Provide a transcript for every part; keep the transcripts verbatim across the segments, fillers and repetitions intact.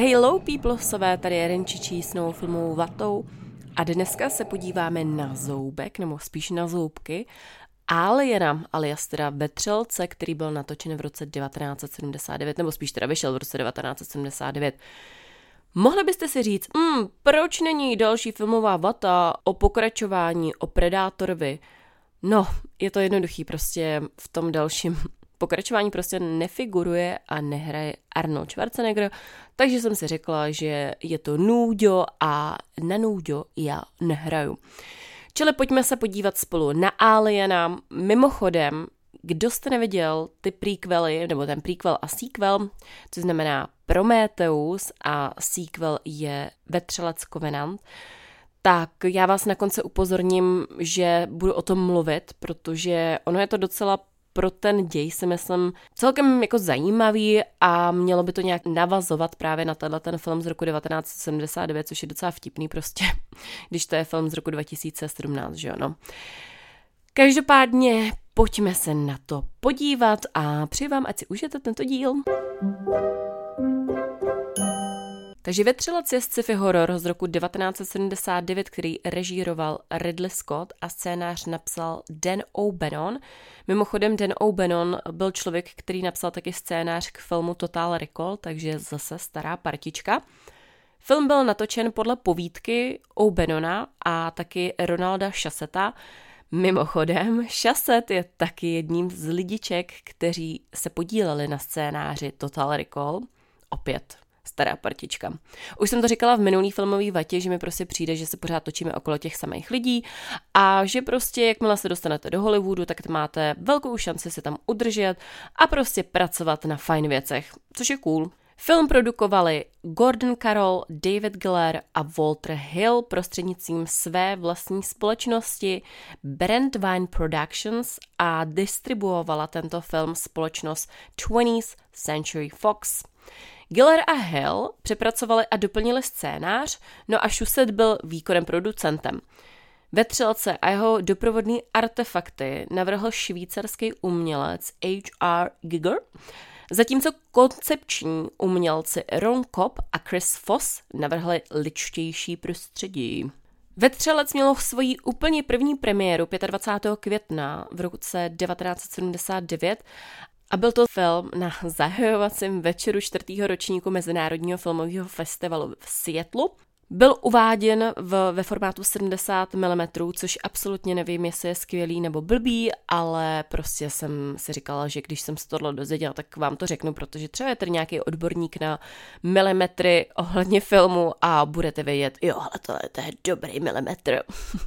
Hello peoplesové, tady je Renčičí s novou filmovou vatou a dneska se podíváme na zoubek, nebo spíš na zoubky Aliena, alias teda Vetřelce, který byl natočen v roce devatenáct set sedmdesát devět, nebo spíš teda vyšel v roce devatenáct set sedmdesát devět. Mohli byste si říct, hmm, proč není další filmová vata o pokračování o Predátorovi? No, je to jednoduchý, prostě v tom dalším pokračování prostě nefiguruje a nehraje Arnold Schwarzenegger, takže jsem si řekla, že je to núďo a na núďo já nehraju. Čili pojďme se podívat spolu na Aliena. Mimochodem, kdo jste neviděl ty prequely, nebo ten prequel a sequel, co znamená Prometheus a sequel je Vetřelec Covenant, tak já vás na konci upozorním, že budu o tom mluvit, protože ono je to docela pro ten děj, si myslím, celkem jako zajímavý a mělo by to nějak navazovat právě na tenhle ten film z roku devatenáct set sedmdesát devět, což je docela vtipný prostě, když to je film z roku dva tisíce sedmnáct, že jo, no. Každopádně pojďme se na to podívat a přeji vám, ať si užijete tento díl. Takže Vetřelec je sci-fi horor z roku devatenáct set sedmdesát devět, který režíroval Ridley Scott a scénář napsal Dan O'Bannon. Mimochodem Dan O'Bannon byl člověk, který napsal taky scénář k filmu Total Recall, takže zase stará partička. Film byl natočen podle povídky O'Bannona a taky Ronalda Chasseta. Mimochodem, Chasset je taky jedním z lidiček, kteří se podíleli na scénáři Total Recall. Opět stará partička. Už jsem to říkala v minulý filmový vatě, že mi prostě přijde, že se pořád točíme okolo těch samých lidí a že prostě jakmile se dostanete do Hollywoodu, tak máte velkou šanci se tam udržet a prostě pracovat na fajn věcech, což je cool. Film produkovali Gordon Carroll, David Giller a Walter Hill prostřednictvím své vlastní společnosti Brandywine Productions a distribuovala tento film společnost twentieth Century Fox. Giller a Hill přepracovali a doplnili scénář, no a Shusett byl výkonným producentem. Vetřelce a jeho doprovodný artefakty navrhl švýcarský umělec H R Giger, zatímco koncepční umělci Ron Cobb a Chris Foss navrhli ličtější prostředí. Vetřelec měl svoji úplně první premiéru dvacátého pátého května v roce devatenáct set sedmdesát devět a byl to film na zahajovacím večeru čtvrtého ročníku Mezinárodního filmového festivalu v Seattlu. Byl uváděn v, ve formátu sedmdesát milimetrů, což absolutně nevím, jestli je skvělý nebo blbý, ale prostě jsem si říkala, že když jsem se tohle dozvěděla, tak vám to řeknu, protože třeba je tady nějaký odborník na milimetry ohledně filmu a budete vědět, jo, ale to je, to je dobrý milimetr.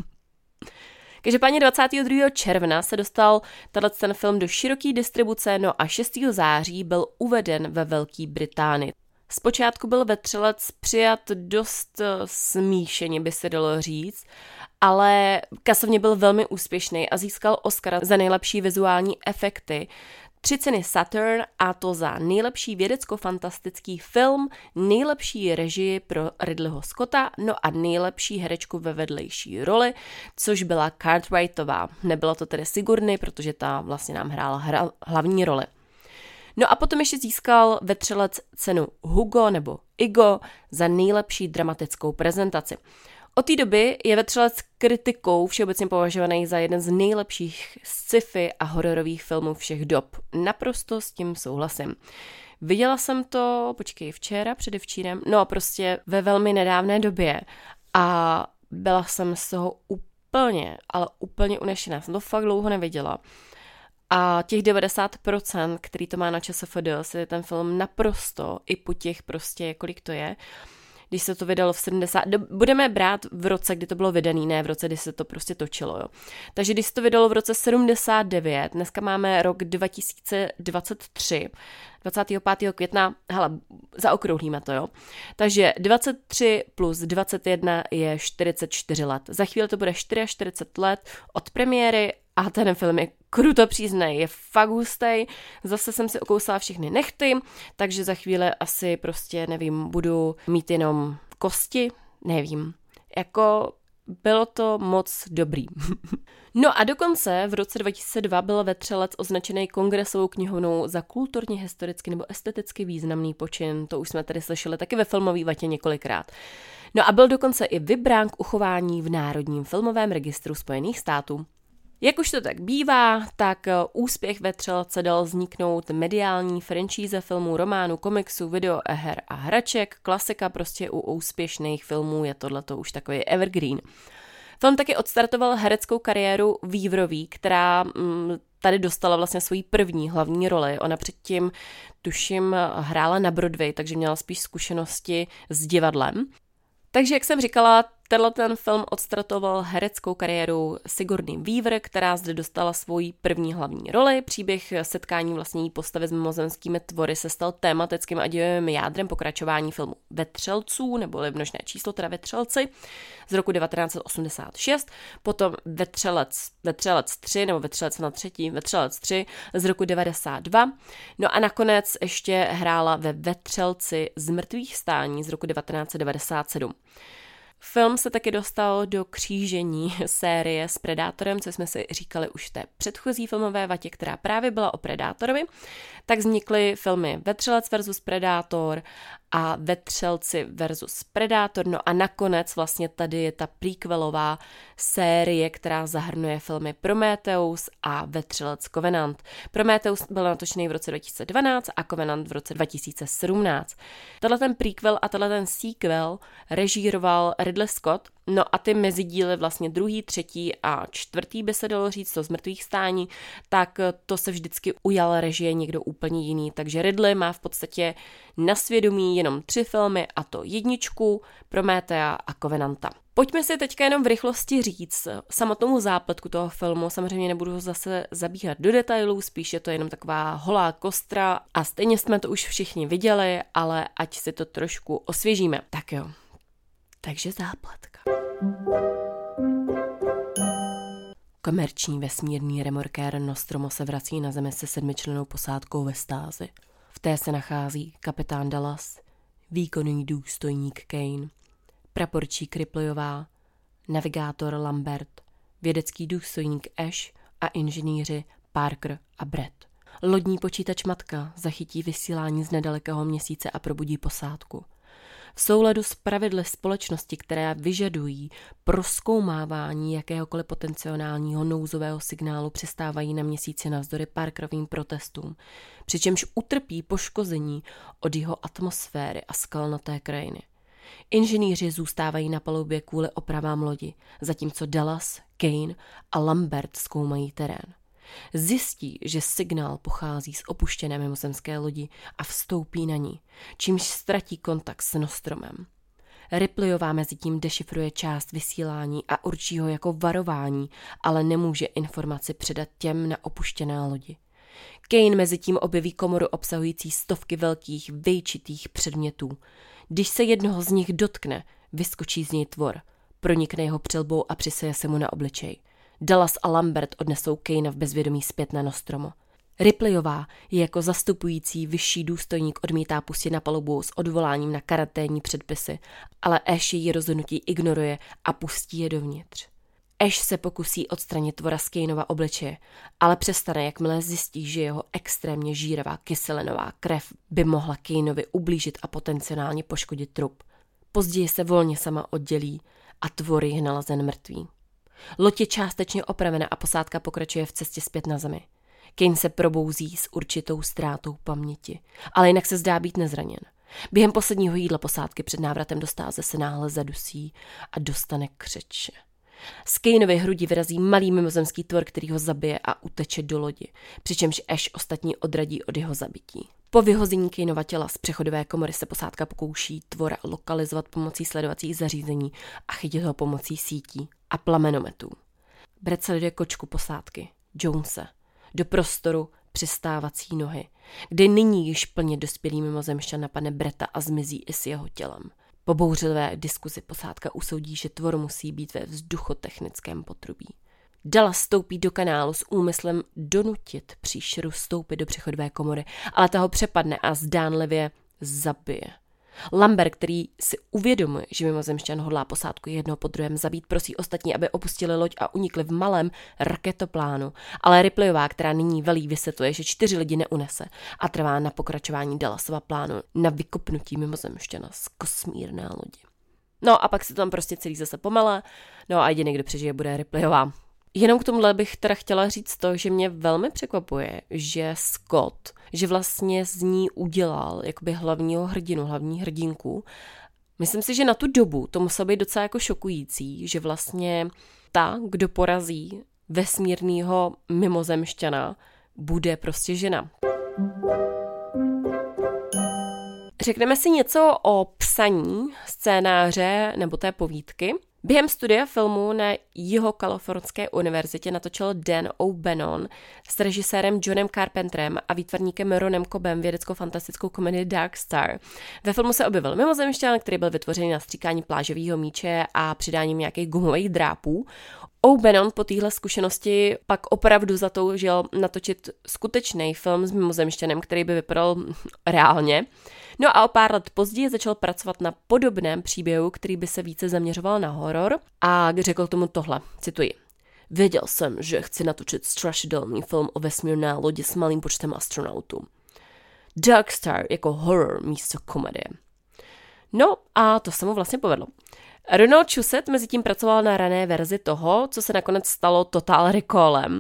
Každopádně dvacátého druhého června se dostal ten film do široké distribuce, no a šestého září byl uveden ve Velké Británii. Zpočátku byl Vetřelec přijat dost smíšeně, by se dalo říct, ale kasovně byl velmi úspěšný a získal Oscara za nejlepší vizuální efekty, tři ceny Saturn, a to za nejlepší vědecko-fantastický film, nejlepší režii pro Ridleyho Scotta, no a nejlepší herečku ve vedlejší roli, což byla Cartwrightová. Nebyla to tedy Sigourney, protože ta vlastně nám hrála hra, hlavní roli. No a potom ještě získal Vetřelec cenu Hugo nebo Igo za nejlepší dramatickou prezentaci. Od té doby je Vetřelec kritikou všeobecně považovaný za jeden z nejlepších sci-fi a hororových filmů všech dob. Naprosto s tím souhlasím. Viděla jsem to, počkej, včera, předevčírem, no prostě ve velmi nedávné době a byla jsem z toho úplně, ale úplně unešená. Jsem to fakt dlouho neviděla. A těch devadesát procent, který to má na ČSFD, si ten film naprosto, i po těch prostě, kolik to je, když se to vydalo v sedmdesátých budeme brát v roce, kdy to bylo vydaný, ne v roce, kdy se to prostě točilo, jo. Takže když se to vydalo v roce sedmdesát devět, dneska máme rok dva tisíce dvacet tři, dvacátého pátého května, hele, zaokrouhlíme to, jo. Takže dvacet tři plus dvacet jedna je čtyřicet čtyři let. Za chvíli to bude čtyřicet čtyři let od premiéry a ten film je kruto příznej, je fakt hustej, zase jsem si okousala všechny nechty, takže za chvíli asi prostě, nevím, budu mít jenom kosti, nevím. Jako bylo to moc dobrý. No a dokonce v roce dva tisíce dva byl Vetřelec označený Kongresovou knihovnou za kulturně, historicky nebo esteticky významný počin. To už jsme tady slyšeli taky ve filmové vatě několikrát. No a byl dokonce i vybrán k uchování v Národním filmovém registru Spojených států. Jak už to tak bývá, tak úspěch Vetřelce dal vzniknout mediální franšíze filmů, románů, komiksů, videoher a hraček. Klasika prostě u úspěšných filmů je tohleto už takový evergreen. Film taky odstartoval hereckou kariéru Weaverový, která mm, tady dostala vlastně svoji první hlavní roli. Ona předtím, tuším, hrála na Broadway, takže měla spíš zkušenosti s divadlem. Takže, jak jsem říkala, tenhle ten film odstartoval hereckou kariéru Sigourney Weaver, která zde dostala svoji první hlavní roli. Příběh setkání vlastní postavy s mimozemskými tvory se stal tematickým a dějovým jádrem pokračování filmu Vetřelců, neboli množné číslo, teda Vetřelci, z roku devatenáct set osmdesát šest, potom Vetřelec, Vetřelec tři, nebo Vetřelec na třetí, Vetřelec tři z roku devadesát dva, no a nakonec ještě hrála ve Vetřelci z mrtvých stání z roku devatenáct set devadesát sedm. Film se taky dostal do křížení série s Predátorem, co jsme si říkali už v té předchozí filmové vatě, která právě byla o Predátorovi. Tak vznikly filmy Vetřelec versus Predátor a Vetřelci versus Predátor. No a nakonec vlastně tady je ta prequelová série, která zahrnuje filmy Prometheus a Vetřelec Covenant. Prometheus byl natočený v roce dva tisíce dvanáct a Covenant v roce dva tisíce sedmnáct. Tenhle ten prequel a tenhle ten sequel režíroval Ridley Scott, no a ty mezidíly, vlastně druhý, třetí a čtvrtý by se dalo říct, to z mrtvých stání, tak to se vždycky ujal režie někdo úplně jiný, takže Ridley má v podstatě na svědomí jenom tři filmy, a to jedničku, Prometea a Covenanta. Pojďme si teďka jenom v rychlosti říct samotnou zápletku toho filmu, samozřejmě nebudu zase zabíhat do detailů, spíš je to jenom taková holá kostra a stejně jsme to už všichni viděli, ale ať si to trošku osvěžíme. Tak jo. Takže zápletka. Komerční vesmírný remorkér Nostromo se vrací na Zemi se sedmičlennou posádkou ve stázi. V té se nachází kapitán Dallas, výkonný důstojník Kane, praporčík Ripleyová, navigátor Lambert, vědecký důstojník Ash a inženýři Parker a Brett. Lodní počítač Matka zachytí vysílání z nedalekého měsíce a probudí posádku. V souladu s pravidly společnosti, které vyžadují prozkoumávání jakéhokoliv potenciálního nouzového signálu, přistávají na měsíci navzdory Parkerovým protestům, přičemž utrpí poškození od jeho atmosféry a skalnaté krajiny. Inženýři zůstávají na palubě kvůli opravám lodi, zatímco Dallas, Kane a Lambert zkoumají terén. Zjistí, že signál pochází z opuštěné mimozemské lodi a vstoupí na ní, čímž ztratí kontakt s Nostromem. Ripleyová mezitím dešifruje část vysílání a určí ho jako varování, ale nemůže informaci předat těm na opuštěné lodi. Kane mezitím objeví komoru obsahující stovky velkých, vejčitých předmětů. Když se jednoho z nich dotkne, vyskočí z něj tvor, pronikne jeho přilbou a přiseje se mu na obličej. Dallas a Lambert odnesou Kanea v bezvědomí zpět na Nostromo. Ripleyová je jako zastupující vyšší důstojník odmítá pustit na palubu s odvoláním na karanténní předpisy, ale Ash její rozhodnutí ignoruje a pustí je dovnitř. Ash se pokusí odstranit tvora z Kaneova obličeje, ale přestane, jakmile zjistí, že jeho extrémně žíravá kyselinová krev by mohla Kaneovi ublížit a potenciálně poškodit trup. Později se volně sama oddělí a tvor je nalezen mrtvý. Loď je částečně opravena a posádka pokračuje v cestě zpět na Zemi. Kane se probouzí s určitou ztrátou paměti, ale jinak se zdá být nezraněn. Během posledního jídla posádky před návratem do stáze se náhle zadusí a dostane křeče. Z Kaneovy hrudi vyrazí malý mimozemský tvor, který ho zabije a uteče do lodi, přičemž Ash ostatní odradí od jeho zabití. Po vyhození Kaneova těla z přechodové komory se posádka pokouší tvora lokalizovat pomocí sledovacích zařízení a chytit ho pomocí sítí a plamenometů. Brett sleduje kočku posádky, Jonese, do prostoru přistávací nohy, kde nyní již plně dospělý mimozemšťan napadne Bretta a zmizí i s jeho tělem. Po bouřlivé diskuzi posádka usoudí, že tvor musí být ve vzduchotechnickém potrubí. Dallas vstoupí do kanálu s úmyslem donutit příšeru vstoupit do přechodové komory, ale ta ho přepadne a zdánlivě zabije. Lambert, který si uvědomuje, že mimozemšťan hodlá posádku jednoho po druhém zabít, prosí ostatní, aby opustili loď a unikli v malém raketoplánu. Ale Ripleyová, která nyní velí, vysvětluje, že čtyři lidi neunese a trvá na pokračování Dallasova plánu na vykopnutí mimozemšťana z kosmírné lodi. No a pak se tam prostě celý zase pomele, no a jediný, kdo přežije, bude Ripleyová. Jenom k tomuhle bych teda chtěla říct to, že mě velmi překvapuje, že Scott, že vlastně z ní udělal jakoby hlavního hrdinu, hlavní hrdinku. Myslím si, že na tu dobu to muselo být docela jako šokující, že vlastně ta, kdo porazí vesmírného mimozemšťana, bude prostě žena. Řekneme si něco o psaní scénáře nebo té povídky. Během studia filmu na Jihokalifornské univerzitě natočil Dan O'Bannon s režisérem Johnem Carpenterem a výtvarníkem Ronem Cobbem vědecko-fantastickou komedii Dark Star. Ve filmu se objevil mimozemšťan, který byl vytvořený na stříkání plážového míče a přidáním nějakých gumových drápů. O'Bannon po téhle zkušenosti pak opravdu zatoužil natočit skutečný film s mimozemšťanem, který by vypadal reálně. No a o pár let později začal pracovat na podobném příběhu, který by se více zaměřoval na horor a řekl tomu tohle, cituji. Věděl jsem, že chci natočit strašidelný film o vesmírné lodi s malým počtem astronautů. Dark Star jako horor místo komedie. No a to se mu vlastně povedlo. Ronald Shusett mezi tím pracoval na rané verzi toho, co se nakonec stalo Total Recallem.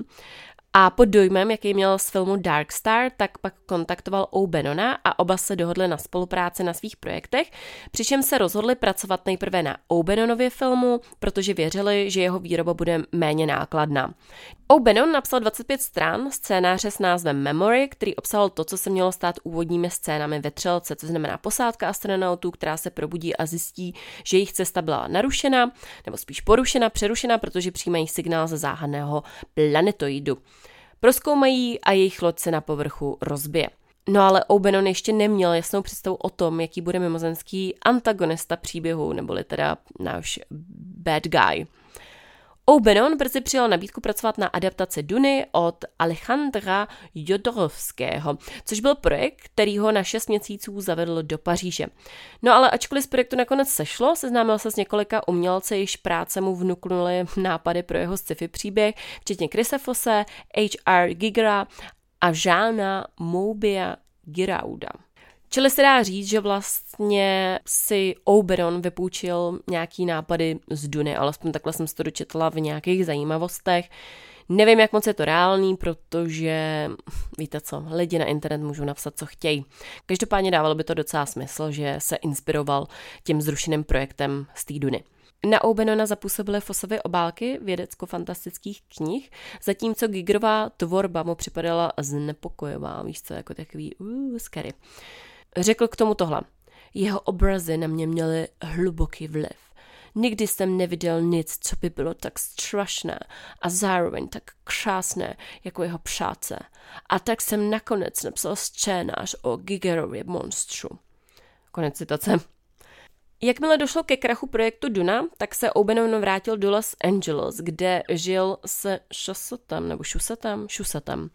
A pod dojmem, jaký měl z filmu Dark Star, tak pak kontaktoval O'Bannona a oba se dohodli na spolupráci na svých projektech, přičemž se rozhodli pracovat nejprve na O'Bannonově filmu, protože věřili, že jeho výroba bude méně nákladná. O'Bannon napsal dvacet pět stran scénáře s názvem Memory, který obsahoval to, co se mělo stát úvodními scénami ve Třelce, co znamená posádka astronautů, která se probudí a zjistí, že jejich cesta byla narušena, nebo spíš porušena, přerušena, protože přijímají signál ze záhadného planetoidu. Prozkoumají a jejich loď se na povrchu rozbije. No ale O'Bannon ještě neměl jasnou představu o tom, jaký bude mimozemský antagonista příběhu, neboli teda náš bad guy. O'Bannon brzy přijal nabídku pracovat na adaptaci Duny od Alejandra Jodorowského, což byl projekt, který ho na šest měsíců zavedl do Paříže. No ale ačkoliv z projektu nakonec sešlo, seznámil se s několika umělci, jejichž práce mu vnuknuly nápady pro jeho sci-fi příběh, včetně Chrise Fosse, H R Gigera a Jeana Moubia Girauda. Čili se dá říct, že vlastně si O'Bannon vypůjčil nějaký nápady z Duny, alespoň takhle jsem si to dočetla v nějakých zajímavostech. Nevím, jak moc je to reálný, protože víte co, lidi na internet můžou napsat, co chtějí. Každopádně dávalo by to docela smysl, že se inspiroval tím zrušeným projektem z té Duny. Na O'Bannona zapůsobily Fossovy obálky vědecko-fantastických knih, zatímco Gigerová tvorba mu připadala znepokojivá, víš co, jako takový uh, scary. Řekl k tomu tohle. Jeho obrazy na mě měly hluboký vliv. Nikdy jsem neviděl nic, co by bylo tak strašné a zároveň tak krásné jako jeho přáce. A tak jsem nakonec napsal scénář o Gigerově monstru. Konec citace. Jakmile došlo ke krachu projektu Duna, tak se O'Bannon vrátil do Los Angeles, kde žil se Shussettem, nebo Shussettem, Shussettem.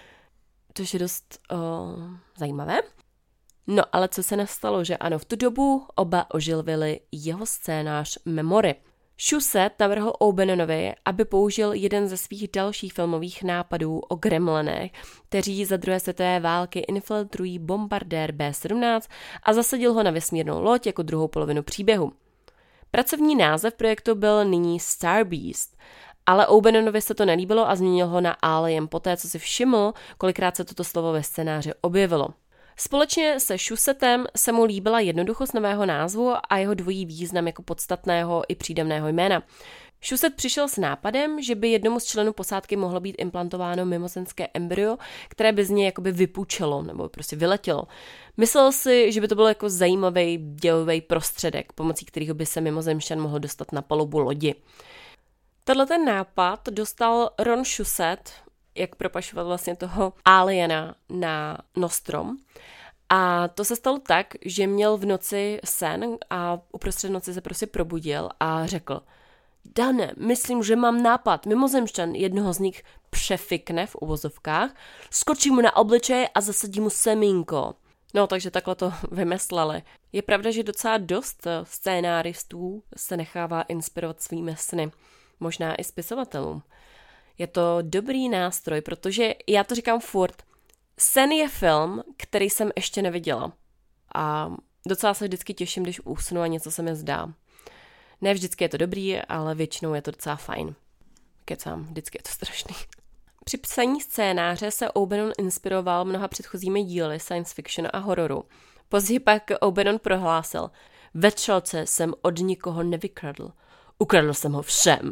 To je dost uh, zajímavé. No, ale co se nestalo, že ano, v tu dobu oba oživili jeho scénář Memory. Shusett navrhl O'Bannonovi, aby použil jeden ze svých dalších filmových nápadů o gremlinech, kteří za druhé světové války infiltrují bombardér bé sedmnáct a zasadil ho na vesmírnou loď jako druhou polovinu příběhu. Pracovní název projektu byl nyní Star Beast, ale O'Bannonovi se to nelíbilo a změnil ho na Alien poté, co si všiml, kolikrát se toto slovo ve scénáři objevilo. Společně se Shussettem se mu líbila jednoduchost nového názvu a jeho dvojí význam jako podstatného i přídavného jména. Shusett přišel s nápadem, že by jednomu z členů posádky mohlo být implantováno mimozemské embryo, které by z něj jakoby vypůjčelo nebo prostě vyletělo. Myslel si, že by to byl jako zajímavý dělový prostředek, pomocí kterého by se mimozemšťan mohl dostat na palubu lodi. Tenhle ten nápad dostal Ron Shusett, jak propašovat vlastně toho aliena na Nostrom. A to se stalo tak, že měl v noci sen a uprostřed noci se prostě probudil a řekl: Dane, myslím, že mám nápad, mimozemšťan jednoho z nich přefikne v uvozovkách, skočí mu na obličej a zasadí mu semínko. No, takže takhle to vymysleli. Je pravda, že docela dost scénáristů se nechává inspirovat svými sny. Možná i spisovatelům. Je to dobrý nástroj, protože já to říkám furt, sen je film, který jsem ještě neviděla. A docela se vždycky těším, když usnu a něco se mi zdá. Ne vždycky je to dobrý, ale většinou je to docela fajn. Kecám, vždycky je to strašný. Při psaní scénáře se O'Bannon inspiroval mnoha předchozími díly science fiction a hororu. Později pak O'Bannon prohlásil: ve Třelce jsem od nikoho nevykradl. Ukradl jsem ho všem.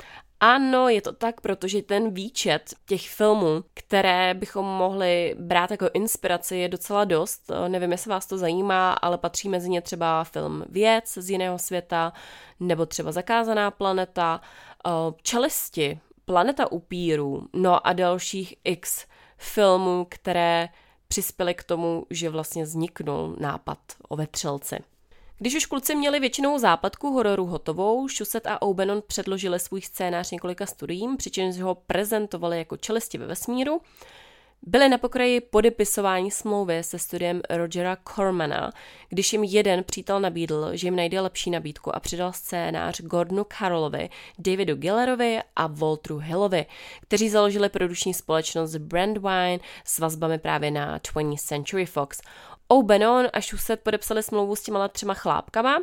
Ano, je to tak, protože ten výčet těch filmů, které bychom mohli brát jako inspiraci, je docela dost. Nevím, jestli vás to zajímá, ale patří mezi ně třeba film Věc z jiného světa, nebo třeba Zakázaná planeta, Čelisti, Planeta upírů, no a dalších x filmů, které přispěly k tomu, že vlastně vzniknul nápad o vetřelci. Když už kluci měli většinou západku hororu hotovou, Shusett a O'Bannon předložili svůj scénář několika studiím, přičemž ho prezentovali jako Čelisti ve vesmíru. Byli na pokraji podepisování smlouvy se studiem Rogera Cormana, když jim jeden přítel nabídl, že jim najde lepší nabídku a přidal scénář Gordonu Carrollovi, Davidu Gillerovi a Walteru Hillovi, kteří založili produkční společnost Brandywine s vazbami právě na twentieth Century Fox. O'Bannon a Shusett podepsali smlouvu s těma třema chlápkama,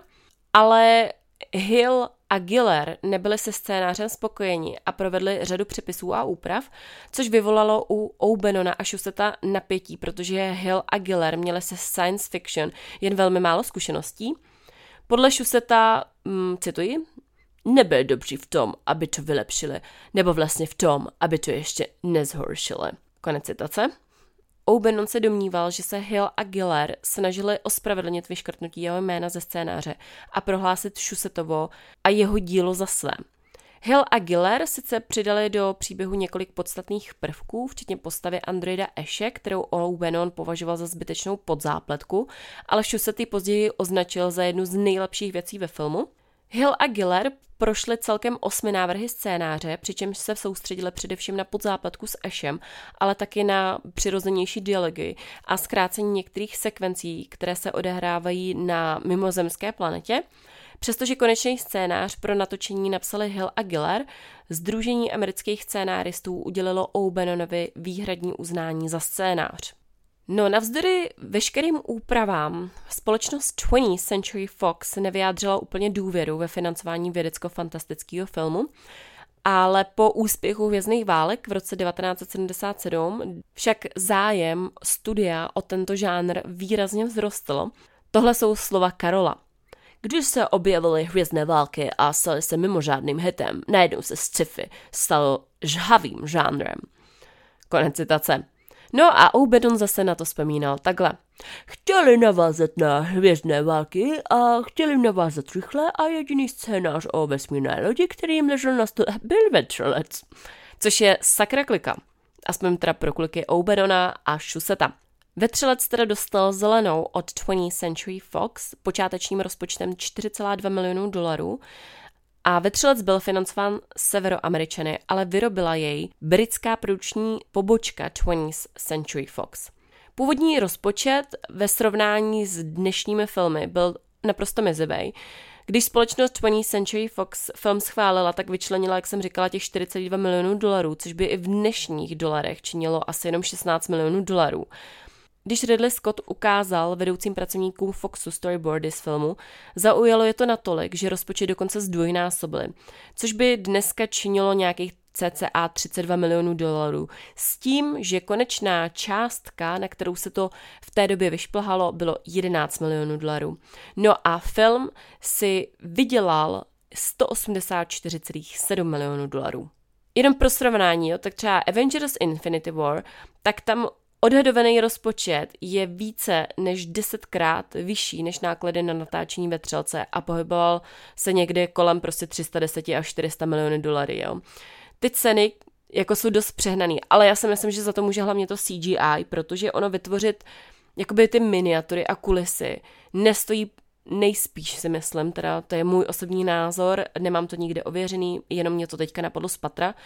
ale Hill a Giller nebyli se scénářem spokojeni a provedli řadu přepisů a úprav, což vyvolalo u O'Bannona a Shusetta napětí, protože Hill a Giller měli se science fiction jen velmi málo zkušeností. Podle Shusetta, hm, cituji, nebyli dobří v tom, aby to vylepšili, nebo vlastně v tom, aby to ještě nezhoršili. Konec citace. O'Bannon se domníval, že se Hill a Giller snažili ospravedlnit vyškrtnutí jeho jména ze scénáře a prohlásit Shussettovo a jeho dílo za své. Hill a Giller sice přidali do příběhu několik podstatných prvků, včetně postavy androida Ashe, kterou O'Bannon považoval za zbytečnou podzápletku, ale Shusett ji později označil za jednu z nejlepších věcí ve filmu. Hill a Giller prošli celkem osmi návrhy scénáře, přičemž se soustředili především na podzápletku s Ashem, ale taky na přirozenější dialogy a zkrácení některých sekvencí, které se odehrávají na mimozemské planetě. Přestože konečný scénář pro natočení napsali Hill a Giller, Sdružení amerických scénáristů udělilo O'Bannonovi výhradní uznání za scénář. No, navzdory veškerým úpravám společnost twentieth Century Fox nevyjádřila úplně důvěru ve financování vědecko-fantastického filmu, ale po úspěchu Hvězdných válek v roce devatenáct set sedmdesát sedm však zájem studia o tento žánr výrazně vzrostl. Tohle jsou slova Carrolla. Když se objevily Hvězdné války a staly se mimořádným hitem, najednou se sci-fi stalo žhavým žánrem. Konec citace. No a O'Bannon zase na to vzpomínal takhle. Chtěli navázat na Hvězdné války a chtěli navázat rychle a jediný scénář o vesmírné lodi, který jim ležel na stole, byl vetřelec. Což je sakra klika. Aspoň teda pro kliky O'Bannona a Shusetta. Vetřelec teda dostal zelenou od twentieth Century Fox počátečním rozpočtem čtyři celá dva milionu dolarů a Vetřelec byl financován Severoameričany, ale vyrobila jej britská produkční pobočka twentieth Century Fox. Původní rozpočet ve srovnání s dnešními filmy byl naprosto mizivý. Když společnost twentieth Century Fox film schválila, tak vyčlenila, jak jsem říkala, těch čtyři celá dva milionu dolarů, což by i v dnešních dolarech činilo asi jenom šestnáct milionů dolarů. Když Ridley Scott ukázal vedoucím pracovníkům Foxu storyboardy z filmu, zaujalo je to natolik, že rozpočet dokonce zdvojnásobili, což by dneska činilo nějakých cca třicet dva milionů dolarů, s tím, že konečná částka, na kterou se to v té době vyšplhalo, bylo jedenáct milionů dolarů. No a film si vydělal sto osmdesát čtyři celá sedm milionů dolarů. Jenom pro srovnání, jo, tak třeba Avengers Infinity War, tak tam odhadovaný rozpočet je více než desetkrát vyšší než náklady na natáčení Vetřelce a pohyboval se někde kolem prostě tři sta deset až čtyři sta milionů dolarů. Jo. Ty ceny jako jsou dost přehnaný, ale já si myslím, že za to může hlavně to C G I, protože ono vytvořit jakoby ty miniatury a kulisy nestojí nejspíš, si myslím, teda to je můj osobní názor, nemám to nikde ověřený, jenom mě to teďka napadlo z patra,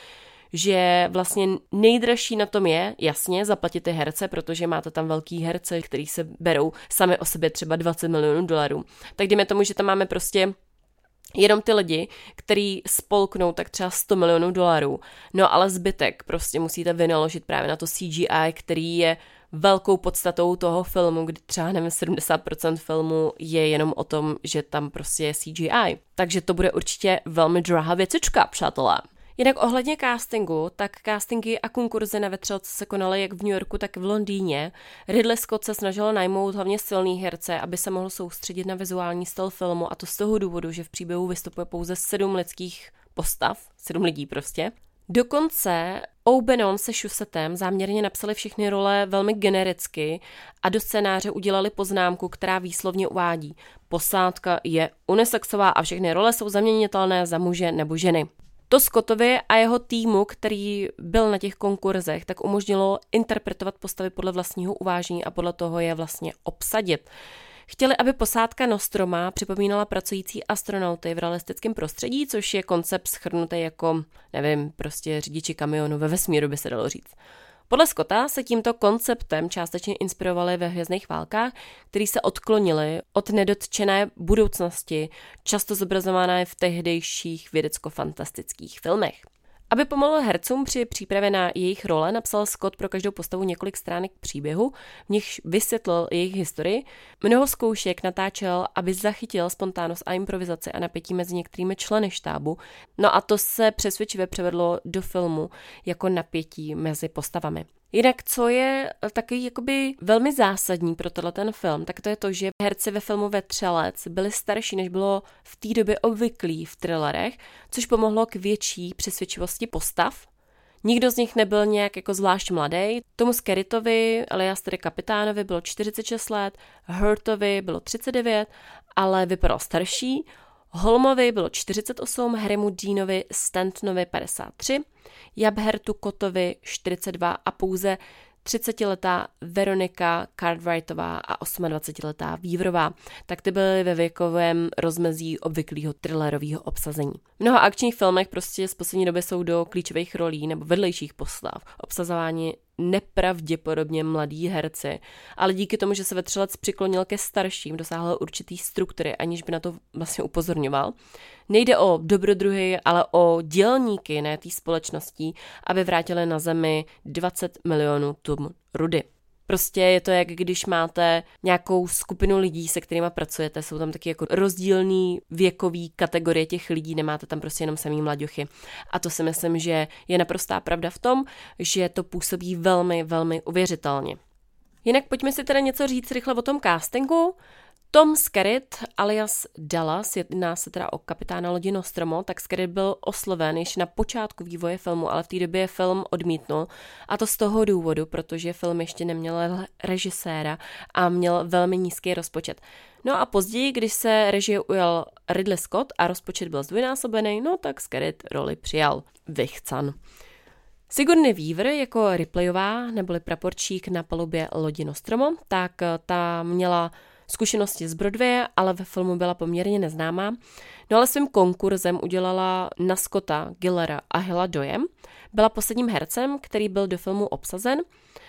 že vlastně nejdražší na tom je, jasně, zaplatit ty herce, protože máte tam velký herce, který se berou sami o sobě třeba dvacet milionů dolarů. Tak dejme tomu, že tam máme prostě jenom ty lidi, který spolknou tak třeba sto milionů dolarů. No ale zbytek prostě musíte vynaložit právě na to C G I, který je velkou podstatou toho filmu, kdy třeba nevím, sedmdesát procent filmu je jenom o tom, že tam prostě je C G I. Takže to bude určitě velmi drahá věcička, přátelé. Jinak ohledně castingu, tak castingy a konkurzy na Vetřelce se konaly jak v New Yorku, tak v Londýně. Ridley Scott se snažil najmout hlavně silný herce, aby se mohl soustředit na vizuální styl filmu, a to z toho důvodu, že v příběhu vystupuje pouze sedm lidských postav, sedm lidí prostě. Dokonce O'Bannon se Shussettem záměrně napsali všechny role velmi genericky a do scénáře udělali poznámku, která výslovně uvádí: posádka je unisexová a všechny role jsou zaměnitelné za muže nebo ženy. To Scottovi a jeho týmu, který byl na těch konkurzech, tak umožnilo interpretovat postavy podle vlastního uvážení a podle toho je vlastně obsadit. Chtěli, aby posádka Nostroma připomínala pracující astronauty v realistickém prostředí, což je koncept shrnutý jako, nevím, prostě řidiči kamionu ve vesmíru, by se dalo říct. Podle Scotta se tímto konceptem částečně inspirovali ve Hvězdných válkách, který se odklonili od nedotčené budoucnosti, často zobrazované v tehdejších vědecko-fantastických filmech. Aby pomohl hercům při přípravě na jejich role, napsal Scott pro každou postavu několik stránek příběhu, v nichž vysvětlil jejich historii. Mnoho zkoušek natáčel, aby zachytil spontánnost a improvizaci a napětí mezi některými členy štábu. No a to se přesvědčivě převedlo do filmu jako napětí mezi postavami. Jinak, co je takový jakoby velmi zásadní pro tenhle ten film, tak to je to, že herci ve filmu Vetřelec byli starší, než bylo v té době obvyklý v thrillerech, což pomohlo k větší přesvědčivosti postav. Nikdo z nich nebyl nějak jako zvlášť mladý. Tomu Skerrittovi, alias tedy kapitánovi, bylo čtyřicet šest let, Hurtovi bylo třicet devět, ale vypadal starší. Holmovi bylo čtyřicet osm, Harrymu Deanovi Stantonovi padesát tři, Jabhertu Cottovi čtyřicet dva a pouze třicetiletá Veronika Cartwrightová a dvacetiosmiletá Weaverová. Tak ty byly ve věkovém rozmezí obvyklého thrillerového obsazení. V mnoha akčních filmech prostě z poslední doby jsou do klíčových rolí nebo vedlejších postav obsazování nepravděpodobně mladí herci, ale díky tomu, že se Vetřelec přiklonil ke starším, dosáhl určitý struktury, aniž by na to vlastně upozorňoval. Nejde o dobrodruhy, ale o dělníky, ne té společnosti, aby vrátili na zemi dvacet milionů tun rudy. Prostě je to, jak když máte nějakou skupinu lidí, se kterými pracujete, jsou tam taky jako rozdílný věkový kategorie těch lidí, nemáte tam prostě jenom samý mlaďochy. A to si myslím, že je naprostá pravda v tom, že to působí velmi, velmi uvěřitelně. Jinak pojďme si teda něco říct rychle o tom castingu. Tom Skerritt alias Dallas, jedná se teda o kapitána lodi Nostromo, tak Skerritt byl osloven již na počátku vývoje filmu, ale v té době film odmítnul. A to z toho důvodu, protože film ještě neměl režiséra a měl velmi nízký rozpočet. No a později, když se režie ujal Ridley Scott a rozpočet byl zdvojnásobený, no tak Skerritt roli přijal. Vychcan. Sigourney Weaver jako Ripleyová, neboli praporčík na palubě lodi Nostromo, tak ta měla zkušenosti z Broadwaye, ale ve filmu byla poměrně neznámá. No ale svým konkurzem udělala na Scotta, Gillera a Hilla dojem. Byla posledním hercem, který byl do filmu obsazen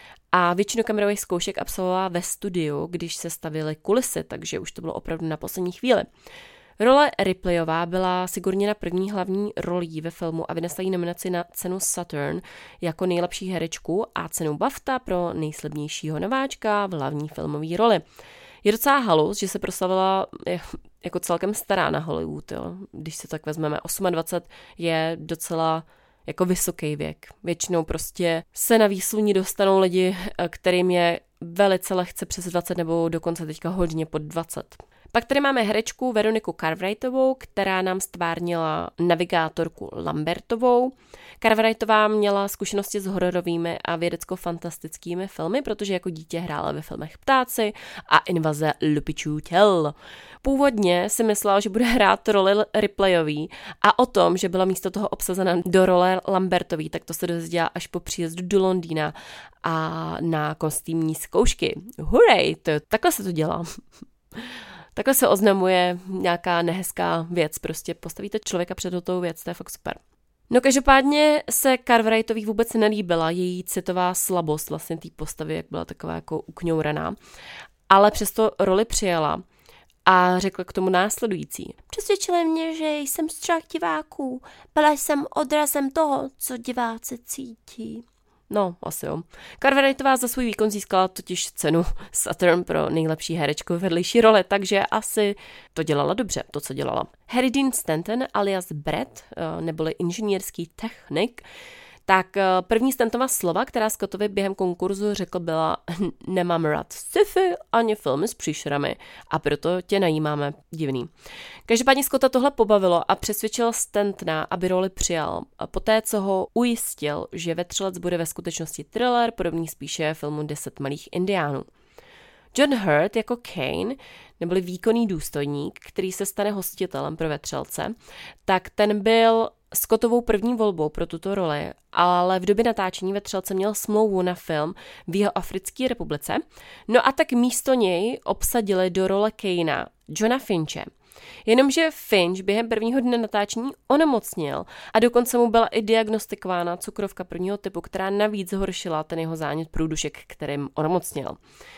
a většinu kamerových zkoušek absolvovala ve studiu, když se stavily kulisy, takže už to bylo opravdu na poslední chvíli. Role Ripleyová byla Sigourneyna první hlavní rolí ve filmu a vynesla jí nominaci na cenu Saturn jako nejlepší herečku a cenu BAFTA pro nejslibnějšího nováčka v hlavní filmové roli. Je docela halus, že se proslavila jako celkem stará na Hollywood, jo. Když se tak vezmeme, dvacet osm je docela jako vysoký věk. Většinou prostě se na výsluní dostanou lidi, kterým je velice lehce přes dvacet nebo dokonce teďka hodně pod dvacet. Pak tady máme herečku Veroniku Cartwrightovou, která nám stvárnila navigátorku Lambertovou. Cartwrightová měla zkušenosti s hororovými a vědecko-fantastickými filmy, protože jako dítě hrála ve filmech Ptáci a Invaze lupičů těl. Původně si myslela, že bude hrát roli Ripleyový a o tom, že byla místo toho obsazena do role Lambertový, tak to se dozvěděla až po příjezdu do Londýna a na kostýmní zkoušky. Hurrej, to, takhle se to dělá. Takhle se oznamuje nějaká nehezká věc, prostě postavíte člověka před hotovou věc, to je fakt super. No každopádně se Cartwrightový vůbec nelíbila její citová slabost vlastně té postavy, jak byla taková jako ukňouraná, ale přesto roli přijala a řekla k tomu následující. Přesvědčili mě, že jsem strach diváků. Byla jsem odrazem toho, co diváci cítí. No, asi jo. Cartwrightová za svůj výkon získala totiž cenu Saturn pro nejlepší herečku ve vedlejší roli, takže asi to dělala dobře, to, co dělala. Harry Dean Stanton alias Brett, neboli inženýrský technik, tak první Stantonova slova, která Scottovi během konkurzu řekl, byla nemám rád sci-fi ani filmy s příšerami a proto tě najímáme. Divný. Každopádně Scotta tohle pobavilo a přesvědčil Stantona, aby roli přijal. A poté, co ho ujistil, že Vetřelec bude ve skutečnosti thriller, podobný spíše filmu Deset malých indiánů. John Hurt jako Kane, neboli výkonný důstojník, který se stane hostitelem pro Vetřelce, tak ten byl Scottovou první volbou pro tuto roli, ale v době natáčení Vetřelce měl smlouvu na film v Jihoafrické republice, no a tak místo něj obsadili do role Kanea Johna Finche. Jenomže Finch během prvního dne natáčení onemocněl a dokonce mu byla i diagnostikována cukrovka prvního typu, která navíc zhoršila ten jeho zánět průdušek, kterým onemocněl.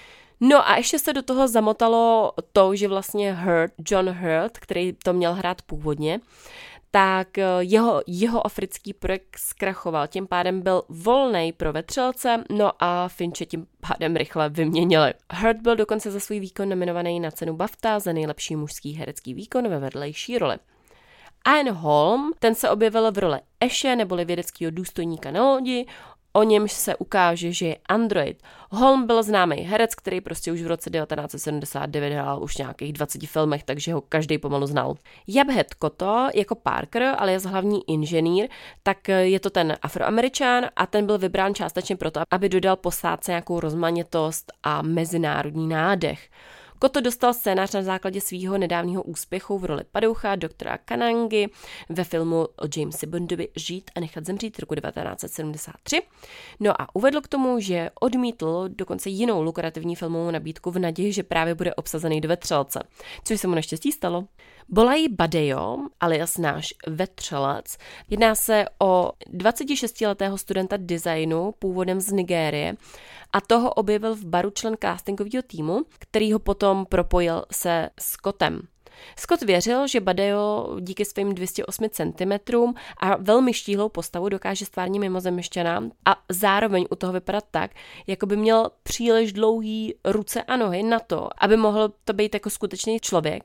No a ještě se do toho zamotalo to, že vlastně Hurt, John Hurt, který to měl hrát původně, tak jeho, jeho africký projekt zkrachoval, tím pádem byl volnej pro Vetřelce, no a Finche tím pádem rychle vyměnili. Hurt byl dokonce za svůj výkon nominovaný na cenu BAFTA za nejlepší mužský herecký výkon ve vedlejší roli. Ian Holm, ten se objevil v roli Ashe, neboli vědeckého důstojníka na lodi, o němž se ukáže, že je android. Holm byl známý herec, který prostě už v roce devatenáct set sedmdesát devět hrál už v nějakých dvaceti filmech, takže ho každý pomalu znal. Jabhet Kotto jako Parker, alias hlavní inženýr, tak je to ten Afroameričan a ten byl vybrán částečně proto, aby dodal posádce nějakou rozmanitost a mezinárodní nádech. Kotto dostal scénář na základě svého nedávného úspěchu v roli padoucha doktora Kanangy ve filmu o Jamesi Bondovi Žít a nechat zemřít roku devatenáct set sedmdesát tři. No a uvedl k tomu, že odmítl dokonce jinou lukrativní filmovou nabídku v naději, že právě bude obsazený do Vetřelce, což se mu naštěstí stalo. Bolaji Badejo, alias náš Vetřelec, jedná se o dvacetišestiletého studenta designu původem z Nigérie a toho objevil v baru člen castingového týmu, který ho potom propojil se Scottem. Scott věřil, že Badejo díky svým dvě stě osm centimetrům a velmi štíhlou postavu dokáže stvárnit mimozemšťana a zároveň u toho vypadat tak, jako by měl příliš dlouhý ruce a nohy na to, aby mohl to být jako skutečný člověk.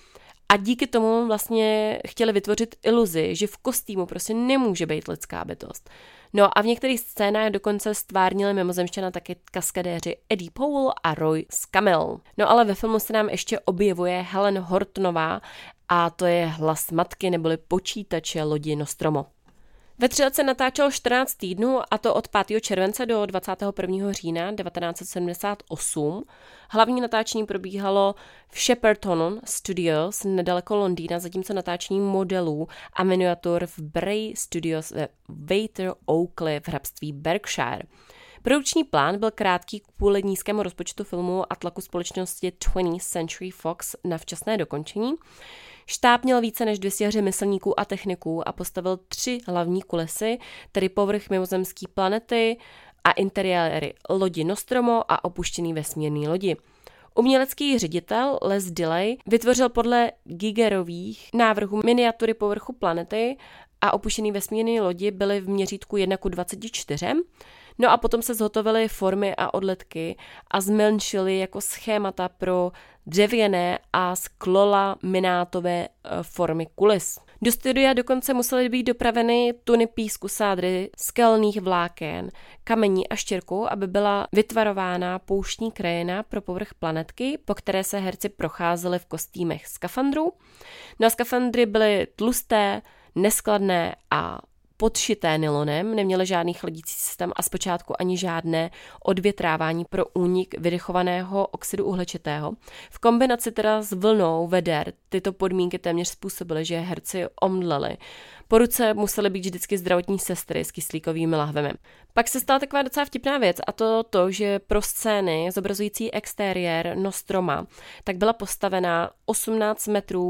A díky tomu vlastně chtěli vytvořit iluzi, že v kostýmu prostě nemůže být lidská bytost. No a v některých scénách dokonce stvárnili mimozemšťana taky kaskadéři Eddie Powell a Roy Scammell. No ale ve filmu se nám ještě objevuje Helen Hortonová a to je hlas matky neboli počítače lodi Nostromo. Vetřelec se natáčel čtrnáct týdnů a to od pátého července do dvacátého prvního října devatenáct set sedmdesát osm. Hlavní natáčení probíhalo v Shepperton Studios nedaleko Londýna, zatímco natáčení modelů a miniatur v Bray Studios ve Water Oakley v hrabství Berkshire. Produkční plán byl krátký kvůli nízkému rozpočtu filmu a tlaku společnosti twentieth Century Fox na včasné dokončení. Štáb měl více než dvě stě řemeslníků a techniků a postavil tři hlavní kulisy, tedy povrch mimozemské planety a interiéry lodi Nostromo a opuštěný vesmírný lodi. Umělecký ředitel Les Dilley vytvořil podle Gigerových návrhů miniatury povrchu planety a opuštěný vesmírný lodi byly v měřítku jedna ku dvaceti čtyřem. No a potom se zhotovily formy a odletky a zmenšily jako schémata pro dřevěné a sklolaminátové formy kulis. Do studia dokonce musely být dopraveny tuny písku, sádry, skelných vláken, kamení a štěrku, aby byla vytvarována pouštní krajina pro povrch planetky, po které se herci procházeli v kostýmech skafandrů. No a skafandry byly tlusté, neskladné a podšité nylonem, neměly žádný chladicí systém a zpočátku ani žádné odvětrávání pro únik vydechovaného oxidu uhličitého. V kombinaci teda s vlnou veder tyto podmínky téměř způsobily, že herci omdleli. Po ruce musely být vždycky zdravotní sestry s kyslíkovými lahvemi. Pak se stala taková docela vtipná věc a to to, že pro scény zobrazující exteriér Nostroma tak byla postavená osmnáct metrů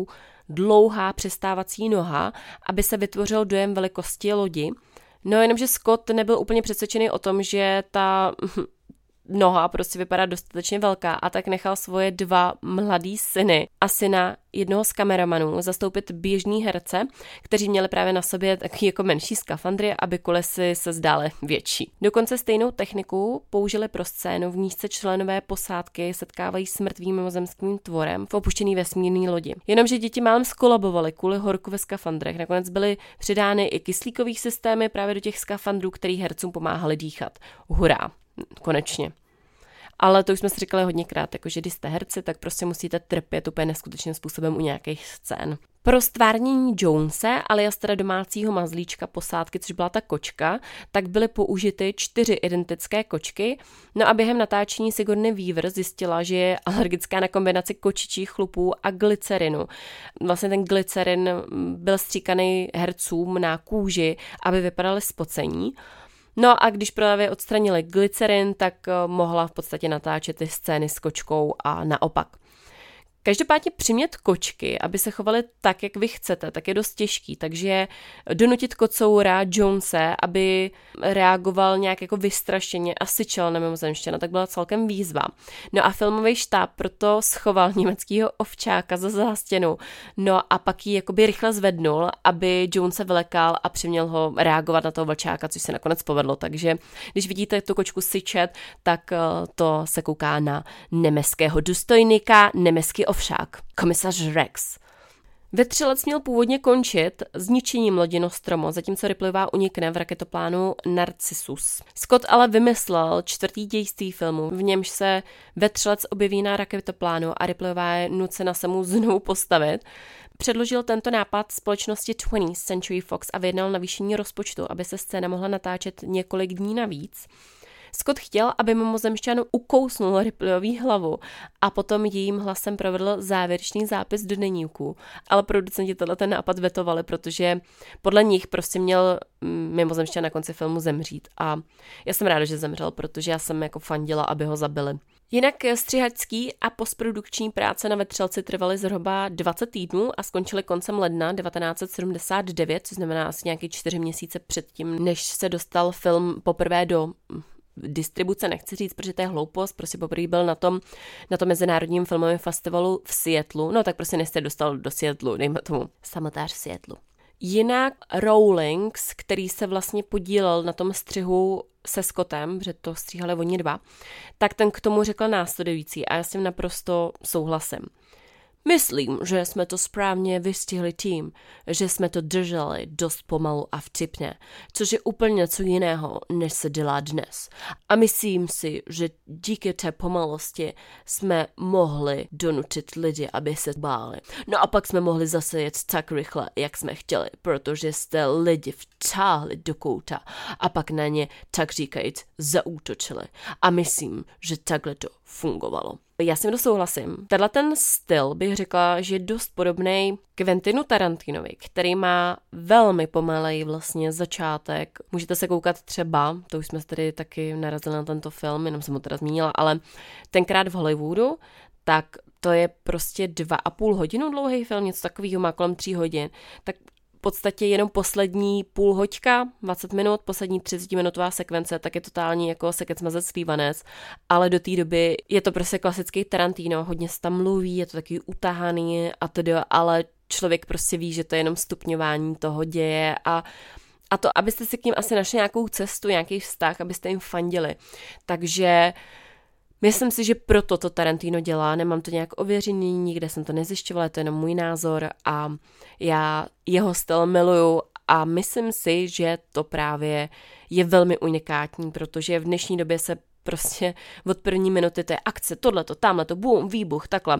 dlouhá přistávací noha, aby se vytvořil dojem velikosti lodi. No jenomže Scott nebyl úplně přesvědčený o tom, že ta noha prostě vypadá dostatečně velká a tak nechal svoje dva mladý syny a syna jednoho z kameramanů zastoupit běžný herce, kteří měli právě na sobě taky jako menší skafandry, aby kolesy se zdály větší. Dokonce stejnou techniku použili pro scénu, v níž se členové posádky setkávají s mrtvým mimozemským tvorem v opuštěný vesmírný lodi. Jenomže děti málem skolabovaly kvůli horku ve skafandrech. Nakonec byly přidány i kyslíkový systémy právě do těch skafandrů, který hercům pomáhali dýchat. Hurá! Konečně. Ale to už jsme si říkali hodněkrát, jakože když jste herci, tak prostě musíte trpět úplně neskutečným způsobem u nějakých scén. Pro stvárnění Jonese, alias teda domácího mazlíčka posádky, což byla ta kočka, tak byly použity čtyři identické kočky. No a během natáčení Sigourney Weaver zjistila, že je alergická na kombinaci kočičích chlupů a glycerinu. Vlastně ten glycerin byl stříkaný hercům na kůži, aby vypadaly spocení. No a když právě odstranili glycerin, tak mohla v podstatě natáčet ty scény s kočkou a naopak. Každopádně přimět kočky, aby se chovaly tak, jak vy chcete, tak je dost těžký, takže donutit kocoura Jonese, aby reagoval nějak jako vystrašeně a syčel na mimozemšťana, tak byla celkem výzva. No a filmový štáb proto schoval německýho ovčáka za zástěnu, no a pak ji jakoby rychle zvednul, aby Jonese vylekal a přiměl ho reagovat na toho vlčáka, což se nakonec povedlo, takže když vidíte tu kočku syčet, tak to se kouká na německého důstojníka, německý ovšák, komisař Rex. Vetřelec měl původně končit zničením lodi Nostromo, zatímco Ripleyová unikne v raketoplánu Narcissus. Scott ale vymyslel čtvrtý dějství filmu, v němž se vetřelec objeví na raketoplánu a Ripleyová je nucena se mu znovu postavit. Předložil tento nápad společnosti twentieth Century Fox a vyjednal navýšení rozpočtu, aby se scéna mohla natáčet několik dní navíc. Scott chtěl, aby mimozemšťan ukousnul Ripleyový hlavu a potom jejím hlasem provedl závěrečný zápis do deníku, ale producenti tenhle ten nápad vetovali, protože podle nich prostě měl mimozemšťan na konci filmu zemřít a já jsem ráda, že zemřel, protože já jsem jako fandila, aby ho zabili. Jinak střihačský a postprodukční práce na Vetřelci trvaly zhruba dvacet týdnů a skončily koncem ledna devatenáct set sedmdesát devět, což znamená asi nějaký čtyři měsíce předtím, než se dostal film poprvé do distribuce, nechci říct, protože to je hloupost, prostě poprvé byl na tom, na tom mezinárodním filmovém festivalu v Seattlu, no tak prostě nejste dostal do Seattlu, dejme tomu samotář v Seattlu. Jinak Rawlings, který se vlastně podílel na tom střihu se Scottem, protože to stříhali oni dva, tak ten k tomu řekl následující a já s tím naprosto souhlasím. Myslím, že jsme to správně vystihli tím, že jsme to drželi dost pomalu a vtipně, což je úplně něco jiného, než se dělá dnes. A myslím si, že díky té pomalosti jsme mohli donutit lidi, aby se báli. No a pak jsme mohli zase jet tak rychle, jak jsme chtěli, protože jste lidi vtáhli do kouta a pak na ně, tak říkajíc, zaútočili. A myslím, že takhle to fungovalo. Já s tím souhlasím. Tenhle ten styl bych řekla, že je dost podobný Quentinu Tarantinovi, který má velmi pomalej vlastně začátek. Můžete se koukat třeba, to už jsme se tady taky narazili na tento film, jenom jsem ho teda zmínila, ale tenkrát v Hollywoodu, tak to je prostě dva a půl hodinu dlouhý film, něco takového má kolem tří hodin. Tak v podstatě jenom poslední půl hoďka, dvacet minut, poslední třicetiminutová sekvence, tak je totální jako sekec mazec slívanec, ale do té doby je to prostě klasický Tarantino, hodně se tam mluví, je to takový utahaný a tedy, ale člověk prostě ví, že to je jenom stupňování toho děje a a to, abyste si k ním asi našli nějakou cestu, nějaký vztah, abyste jim fandili. Takže myslím si, že proto to Tarantino dělá, nemám to nějak ověřený, nikde jsem to nezjišťovala, je to jenom můj názor a já jeho styl miluju a myslím si, že to právě je velmi unikátní, protože v dnešní době se prostě od první minuty to je akce, tohleto, tamhleto, bum, výbuch, takhle.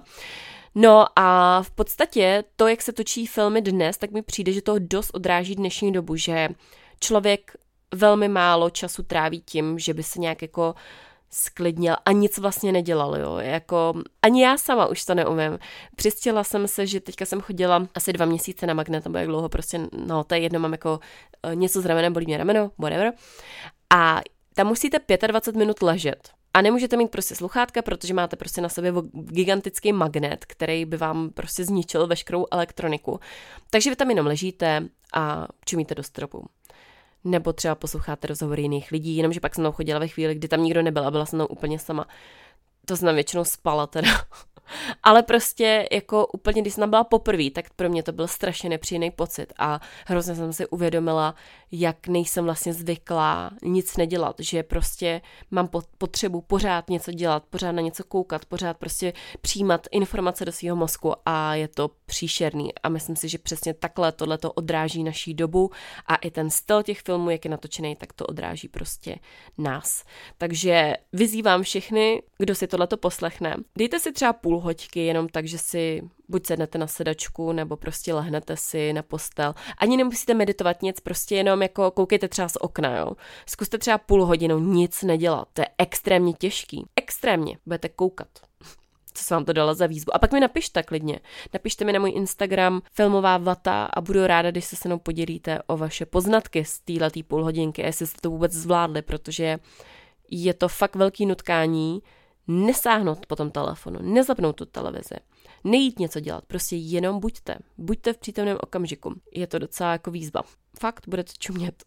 No a v podstatě to, jak se točí filmy dnes, tak mi přijde, že to dost odráží dnešní dobu, že člověk velmi málo času tráví tím, že by se nějak jako sklidnil a nic vlastně nedělal, jo, jako ani já sama už to neumím. Přistěla jsem se, že teďka jsem chodila asi dva měsíce na magnet, nebo jak dlouho prostě, no to je jedno, mám jako něco s ramenem, bolí mě rameno, whatever, a tam musíte dvacet pět minut ležet. A nemůžete mít prostě sluchátka, protože máte prostě na sobě gigantický magnet, který by vám prostě zničil veškerou elektroniku. Takže vy tam jenom ležíte a čumíte do stropu. Nebo třeba posloucháte rozhovory jiných lidí, jenomže pak jsem tam chodila ve chvíli, kdy tam nikdo nebyl a byla jsem tam úplně sama. To jsem tam většinou spala teda. Ale prostě jako úplně, když jsem tam byla poprvé, tak pro mě to byl strašně nepříjemný pocit a hrozně jsem si uvědomila, jak nejsem vlastně zvyklá nic nedělat, že prostě mám potřebu pořád něco dělat, pořád na něco koukat, pořád prostě přijímat informace do svého mozku a je to příšerný a myslím si, že přesně takhle tohleto odráží naší dobu a i ten styl těch filmů, jak je natočený, tak to odráží prostě nás. Takže vyzývám všechny, kdo si tohleto poslechne, dejte si třeba půl hoďky jenom tak, že si buď sednete na sedačku, nebo prostě lehnete si na postel. Ani nemusíte meditovat nic, prostě jenom jako koukejte třeba z okna, jo. Zkuste třeba půl hodinu nic nedělat. To je extrémně těžký. Extrémně. Budete koukat. Co jsem vám to dala za výzvu. A pak mi napište klidně. Napište mi na můj Instagram filmová vata a budu ráda, když se se mnou podělíte o vaše poznatky z téhletý půl hodinky, jestli jste to vůbec zvládli, protože je to fakt velký nutkání nesáhnout po tom telefonu, nezapnout tu televizi, nejít něco dělat, prostě jenom buďte. Buďte v přítomném okamžiku. Je to docela jako výzva. Fakt, budete čumět.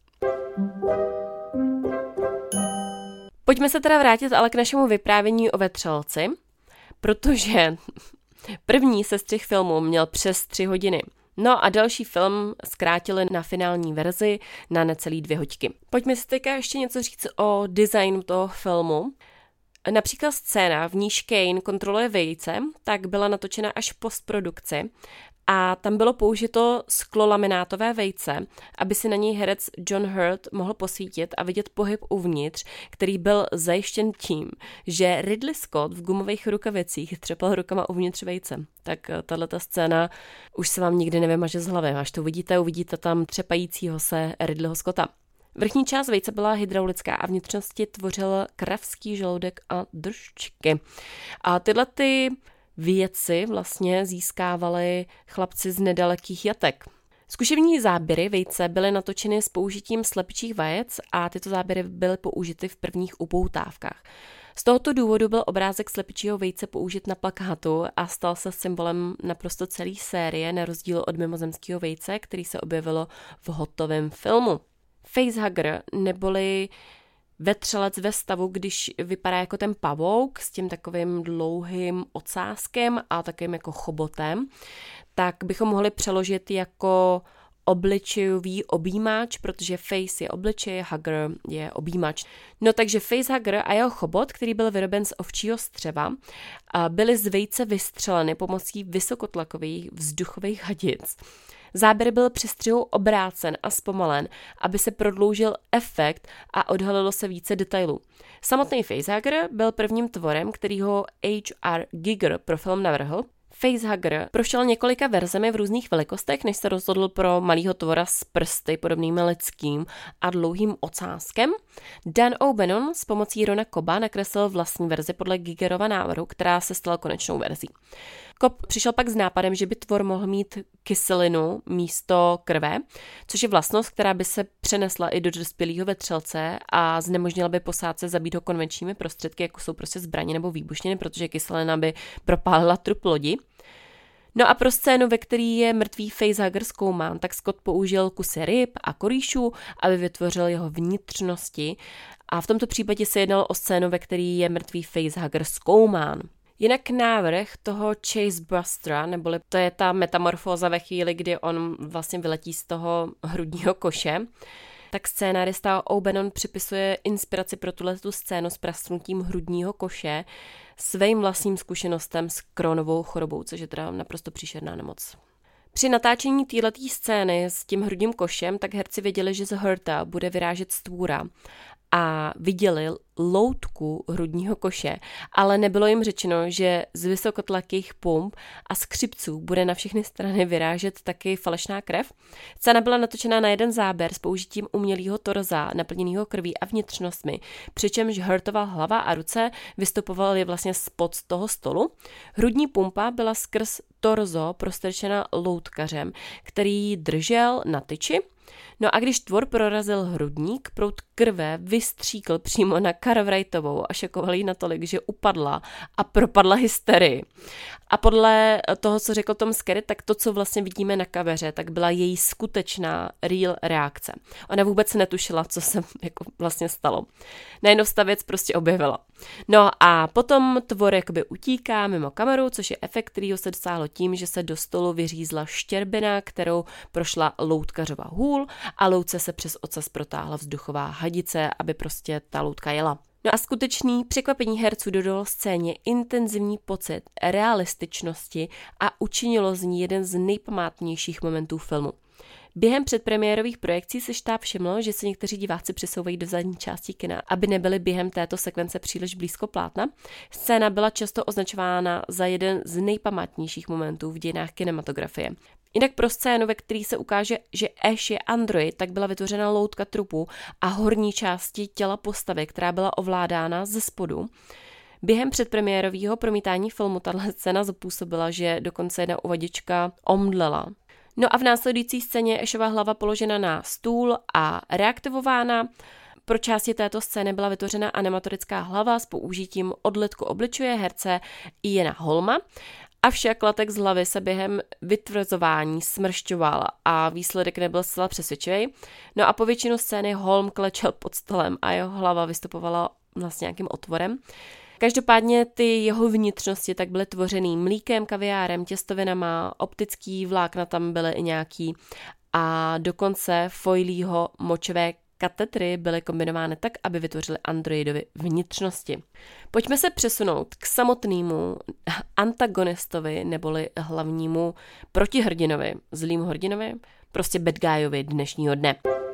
Pojďme se teda vrátit ale k našemu vyprávění o vetřelci, protože první sestřih filmu měl přes tři hodiny. No a další film zkrátili na finální verzi na necelý dvě hoďky. Pojďme si teďka ještě něco říct o designu toho filmu. Například scéna, v níž Kane kontroluje vejce, tak byla natočena až v postprodukci a tam bylo použito sklolaminátové vejce, aby si na něj herec John Hurt mohl posvítit a vidět pohyb uvnitř, který byl zajištěn tím, že Ridley Scott v gumových rukavicích třepal rukama uvnitř vejce. Tak tahleta scéna už se vám nikdy nevymaže z hlavy. Až to uvidíte, uvidíte tam třepajícího se Ridleyho Scotta. Vrchní část vejce byla hydraulická a vnitřnosti tvořil kravský žaludek a držčky. A tyhle ty věci vlastně získávali chlapci z nedalekých jatek. Zkušební záběry vejce byly natočeny s použitím slepičích vajec a tyto záběry byly použity v prvních upoutávkách. Z tohoto důvodu byl obrázek slepičího vejce použit na plakátu a stal se symbolem naprosto celé série, na rozdíl od mimozemského vejce, který se objevilo v hotovém filmu. Facehugger, neboli vetřelec ve stavu, když vypadá jako ten pavouk s tím takovým dlouhým ocáskem a takovým jako chobotem, tak bychom mohli přeložit jako obličejový objímač, protože face je obličej, hugger je objímač. No takže facehugger a jeho chobot, který byl vyroben z ovčího střeva, byly z vejce vystřeleny pomocí vysokotlakových vzduchových hadic. Záběr byl při střihu obrácen a zpomalen, aby se prodloužil efekt a odhalilo se více detailů. Samotný facehugger byl prvním tvorem, který ho H R Giger pro film navrhl. Facehugger prošel několika verzemi v různých velikostech, než se rozhodl pro malýho tvora s prsty podobnými lidským a dlouhým ocáskem. Dan O'Bannon s pomocí Rona Cobba nakreslil vlastní verzi podle Gigerova návrhu, která se stala konečnou verzí. Cobb přišel pak s nápadem, že by tvor mohl mít kyselinu místo krve, což je vlastnost, která by se přenesla i do dospělého vetřelce a znemožnila by posádce zabít ho konvenčními prostředky, jako jsou prostě zbraně nebo výbušniny, protože kyselina by propálila trup lodi. No a pro scénu, ve který je mrtvý facehugger zkoumán, tak Scott použil kusy ryb a korýšů, aby vytvořil jeho vnitřnosti. A v tomto případě se jednalo o scénu, ve který je mrtvý facehugger zkoumán. Jinak návrh toho Chase Bustera, neboli to je ta metamorfóza ve chvíli, kdy on vlastně vyletí z toho hrudního koše, tak scénárista O'Bannon připisuje inspiraci pro tuhletu scénu s prasknutím hrudního koše svým vlastním zkušenostem s Crohnovou chorobou, což je teda naprosto příšerná nemoc. Při natáčení této scény s tím hrudním košem, tak herci věděli, že z Hurta bude vyrážet stvůra a viděli loutku hrudního koše, ale nebylo jim řečeno, že z vysokotlakých pump a skřipců bude na všechny strany vyrážet taky falešná krev. Scéna byla natočena na jeden záběr s použitím umělého torza naplněného krví a vnitřnostmi, přičemž Hurtova hlava a ruce vystupovaly vlastně spod toho stolu. Hrudní pumpa byla skrz torzo prostrčena loutkařem, který ji držel na tyči No a když tvor prorazil hrudník, proud krve vystříkl přímo na Cartwrightovou a šokoval jí natolik, že upadla a propadla hysterii. A podle toho, co řekl Tom Skerritt, tak to, co vlastně vidíme na kameře, tak byla její skutečná real reakce. Ona vůbec netušila, co se jako vlastně stalo. Najednou ta věc prostě objevila. No a potom tvor jakoby utíká mimo kameru, což je efekt, kterýho se dosáhlo tím, že se do stolu vyřízla štěrbina, kterou prošla loutkařova hůl a loutce se přes ocas protáhla vzduchová hadice, aby prostě ta loutka jela. No a skutečný překvapení herců dodalo scéně intenzivní pocit realističnosti a učinilo z ní jeden z nejpamátnějších momentů filmu. Během předpremiérových projekcí se štáb všiml, že se někteří diváci přesouvají do zadní části kina, aby nebyli během této sekvence příliš blízko plátna. Scéna byla často označována za jeden z nejpamátnějších momentů v dějinách kinematografie. Jinak pro scénu, ve které se ukáže, že Ash je android, tak byla vytvořena loutka trupu a horní části těla postavy, která byla ovládána ze spodu. Během předpremiérového promítání filmu tahle scéna zapůsobila, že dokonce jedna uvaděčka omdlela. No a v následující scéně je Ashova hlava položena na stůl a reaktivována. Pro části této scény byla vytvořena animatorická hlava s použitím odlitku obličeje herce Iana Holma. Avšak latex z hlavy se během vytvrzování smršťoval a výsledek nebyl zcela přesvědčivý. No a po většinu scény Holm klečel pod stolem a jeho hlava vystupovala vlastně nějakým otvorem. Každopádně ty jeho vnitřnosti tak byly tvořený mlíkem, kaviárem, těstovinama, optický vlákna tam byly i nějaký a dokonce foilího močové katetry byly kombinovány tak, aby vytvořily androidovy vnitřnosti. Pojďme se přesunout k samotnému antagonistovi neboli hlavnímu protihrdinovi, zlým hrdinovi, prostě bad guyovi dnešního dne.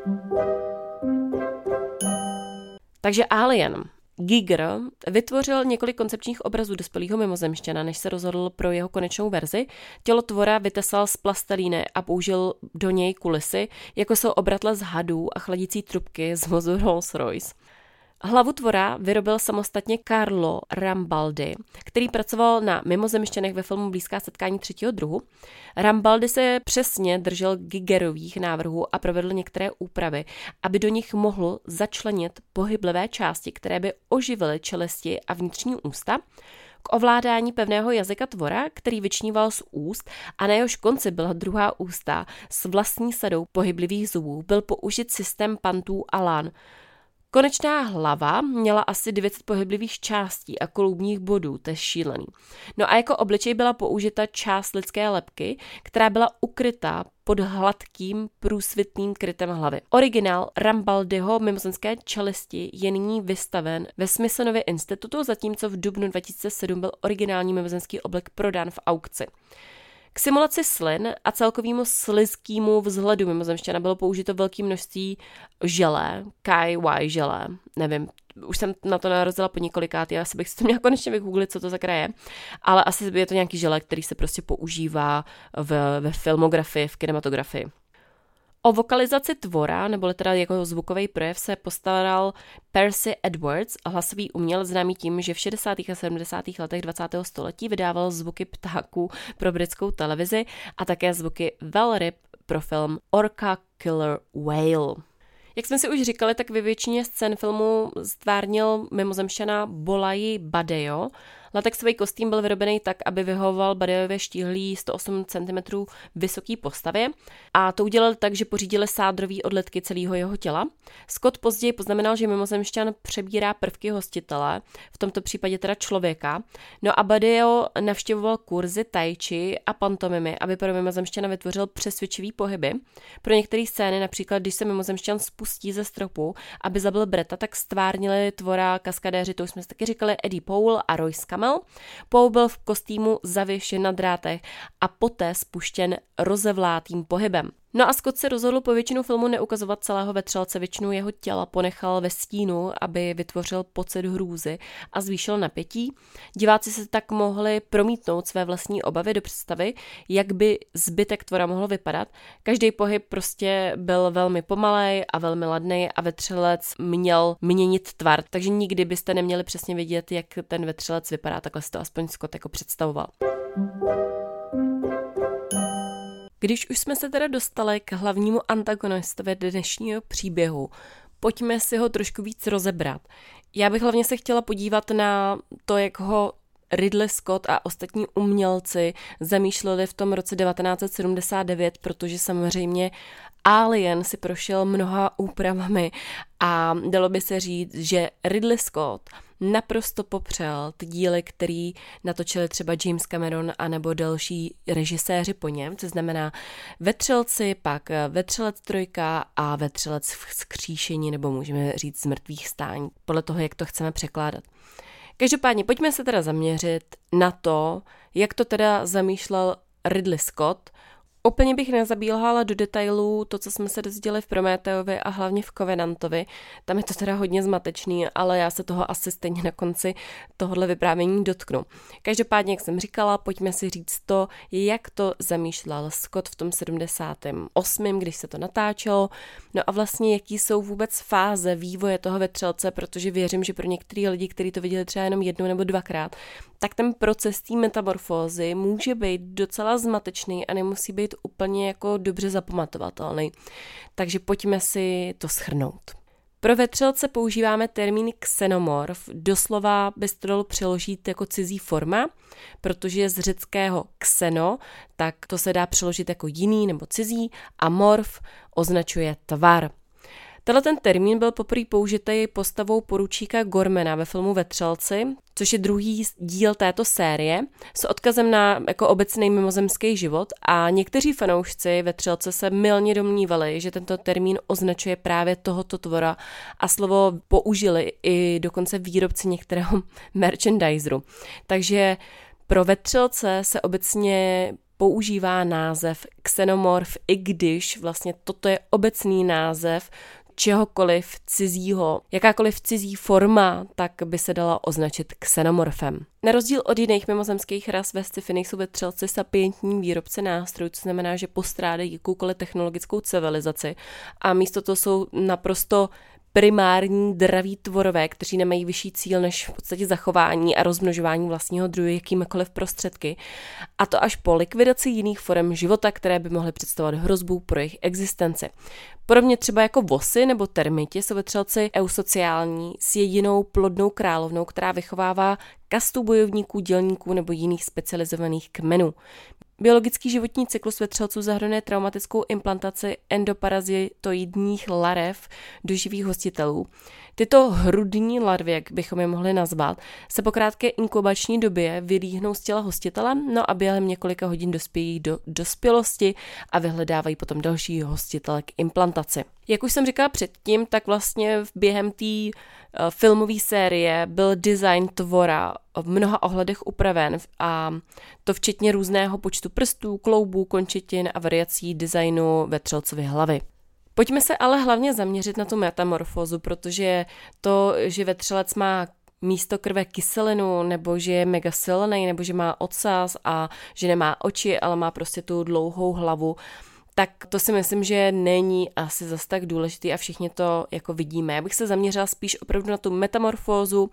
Takže Alien. Giger vytvořil několik koncepčních obrazů dospělého mimozemšťana, než se rozhodl pro jeho konečnou verzi. Tělo tvora vytesal z plastelíny a použil do něj kulisy, jako jsou obratle z hadů a chladící trubky z vozu Rolls-Royce. Hlavu tvora vyrobil samostatně Carlo Rambaldi, který pracoval na mimozemšťanech ve filmu Blízká setkání třetího druhu. Rambaldi se přesně držel Gigerových návrhů a provedl některé úpravy, aby do nich mohl začlenit pohyblivé části, které by oživily čelisti a vnitřní ústa, k ovládání pevného jazyka tvora, který vyčníval z úst a na jehož konci byla druhá ústa s vlastní sadou pohyblivých zubů, byl použit systém pantů a lán. Konečná hlava měla asi devět set pohyblivých částí a kloubních bodů, to je šílený. No a jako obličej byla použita část lidské lebky, která byla ukrytá pod hladkým průsvitným krytem hlavy. Originál Rambaldiho mimozemské čelisti je nyní vystaven ve Smithsonově institutu, zatímco v dubnu dva tisíce sedm byl originální mimozemský oblek prodán v aukci. K simulaci slin a celkovému slizkému vzhledu mimozemšťana bylo použito velké množství želé, K Y želé, nevím, už jsem na to narazila po několikátý, asi bych si to měla konečně vygooglit, co to za kraje, ale asi je to nějaký želé, který se prostě používá v, ve filmografii, v kinematografii. O vokalizaci tvora, nebo teda jako zvukový projev, se postaral Percy Edwards, hlasový umělec známý tím, že v šedesátých a sedmdesátých letech dvacátého století vydával zvuky ptáků pro britskou televizi a také zvuky velryb pro film Orca Killer Whale. Jak jsme si už říkali, tak ve většině scén filmu stvárnil mimozemšťana Bolaji Badejo. Latexový kostým byl vyrobený tak, aby vyhovoval Badejově štíhlý sto osm centimetrů vysoký postavě a to udělali tak, že pořídili sádrový odlitky celého jeho těla. Scott později poznamenal, že mimozemšťan přebírá prvky hostitele, v tomto případě teda člověka. No a Badejo navštěvoval kurzy tai chi a pantomimy, aby pro mimozemšťana vytvořil přesvědčivý pohyby. Pro některé scény, například když se mimozemšťan spustí ze stropu, aby zabil Breta, tak stvárnili tvora kaskadéři, to už jsme si taky říkali, Eddie Powell a Royce Campbell. Paul byl v kostýmu zavěšen na drátech a poté spuštěn rozevlátým pohybem. No a Scott se rozhodl po většinu filmu neukazovat celého vetřelce, většinu jeho těla ponechal ve stínu, aby vytvořil pocit hrůzy a zvýšil napětí. Diváci se tak mohli promítnout své vlastní obavy do představy, jak by zbytek tvora mohl vypadat. Každý pohyb prostě byl velmi pomalej a velmi ladný a vetřelec měl měnit tvar, takže nikdy byste neměli přesně vědět, jak ten vetřelec vypadá, takhle si to aspoň Scott jako představoval. Když už jsme se teda dostali k hlavnímu antagonistovi dnešního příběhu, pojďme si ho trošku víc rozebrat. Já bych hlavně se chtěla podívat na to, jak ho Ridley Scott a ostatní umělci zamýšleli v tom roce devatenáct set sedmdesát devět, protože samozřejmě Alien si prošel mnoha úpravami a dalo by se říct, že Ridley Scott naprosto popřel ty díly, který natočili třeba James Cameron anebo další režiséři po něm, co znamená Vetřelci, pak Vetřelec trojka a Vetřelec vzkříšení, nebo můžeme říct z mrtvých stání, podle toho, jak to chceme překládat. Každopádně pojďme se teda zaměřit na to, jak to teda zamýšlel Ridley Scott. Úplně bych nezabíhala do detailů to, co jsme se dozvěděli v Prometheovi a hlavně v Covenantovi. Tam je to teda hodně zmatečný, ale já se toho asi stejně na konci tohohle vyprávění dotknu. Každopádně, jak jsem říkala, pojďme si říct to, jak to zamýšlel Scott v tom sedmdesátém osmém, když se to natáčelo. No a vlastně, jaký jsou vůbec fáze vývoje toho vetřelce, protože věřím, že pro některé lidi, kteří to viděli třeba jenom jednou nebo dvakrát, tak ten proces té metamorfózy může být docela zmatečný a nemusí být úplně jako dobře zapamatovatelný. Takže pojďme si to shrnout. Pro vetřelce používáme termín xenomorf, doslova by se to dalo přeložit jako cizí forma, protože z řeckého xeno, tak to se dá přeložit jako jiný nebo cizí a morf označuje tvar. Tenhle ten termín byl poprvé použitý postavou poručíka Gormana ve filmu Vetřelci, což je druhý díl této série, s odkazem na jako obecný mimozemský život a někteří fanoušci Vetřelce se mylně domnívali, že tento termín označuje právě tohoto tvora a slovo použili i dokonce výrobci některého merchandiseru. Takže pro Vetřelce se obecně používá název xenomorf, i když vlastně toto je obecný název čehokoliv cizího, jakákoliv cizí forma, tak by se dala označit xenomorfem. Na rozdíl od jiných mimozemských ras ve sci-fi nejsou vetřelci sapientní výrobci nástrojů, co znamená, že postrádají jakoukoliv technologickou civilizaci a místo toho jsou naprosto primární draví tvorové, kteří nemají vyšší cíl než v podstatě zachování a rozmnožování vlastního druhu jakýmikoliv prostředky, a to až po likvidaci jiných forem života, které by mohly představovat hrozbu pro jejich existenci. Podobně třeba jako vosy nebo termiti jsou vetřelci eusociální s jedinou plodnou královnou, která vychovává kastu bojovníků, dělníků nebo jiných specializovaných kmenů. Biologický životní cyklus vetřelců zahrnuje traumatickou implantaci endoparazitoidních larev do živých hostitelů. Tyto hrudní larvy, jak bychom je mohli nazvat, se po krátké inkubační době vylíhnou z těla hostitele, no a během několika hodin dospějí do dospělosti a vyhledávají potom další hostitele k implantaci. Jak už jsem říkala předtím, tak vlastně během té uh, filmové série byl design tvora v mnoha ohledech upraven a to včetně různého počtu prstů, kloubů, končetin a variací designu vetřelcovy hlavy. Pojďme se ale hlavně zaměřit na tu metamorfózu, protože to, že vetřelec má místo krve kyselinu, nebo že je mega silný, nebo že má ocas a že nemá oči, ale má prostě tu dlouhou hlavu, tak to si myslím, že není asi zas tak důležitý a všichni to jako vidíme. Já bych se zaměřila spíš opravdu na tu metamorfózu,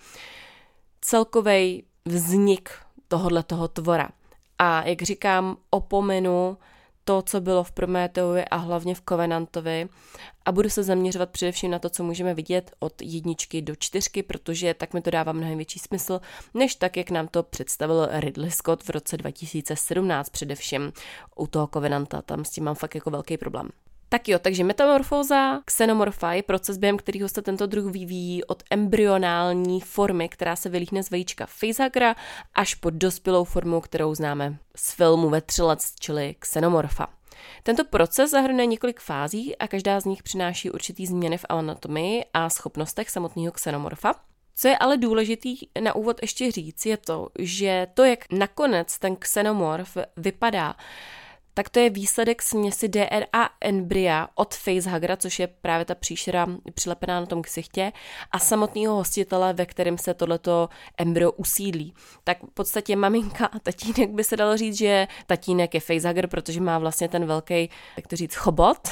celkovej vznik tohoto tvora. A jak říkám, opomenu to, co bylo v Prometheovi a hlavně v Covenantovi a budu se zaměřovat především na to, co můžeme vidět od jedničky do čtyřky, protože tak mi to dává mnohem větší smysl, než tak, jak nám to představil Ridley Scott v roce dva tisíce sedmnáct především u toho Covenanta, tam s tím mám fakt jako velký problém. Tak jo, takže metamorfóza xenomorfa je proces, během kterého se tento druh vyvíjí od embryonální formy, která se vylíhne z vajíčka facehuggera, až po dospělou formu, kterou známe z filmu Vetřelec, čili xenomorfa. Tento proces zahrnuje několik fází a každá z nich přináší určitý změny v anatomii a schopnostech samotného xenomorfa. Co je ale důležitý na úvod ještě říct, je to, že to, jak nakonec ten xenomorf vypadá, tak to je výsledek směsi D N A embrya od facehuggera, což je právě ta příšera přilepená na tom ksichtě, a samotného hostitele, ve kterém se tohleto embryo usídlí. Tak v podstatě maminka a tatínek by se dalo říct, že tatínek je facehugger, protože má vlastně ten velký, jak to říct, chobot,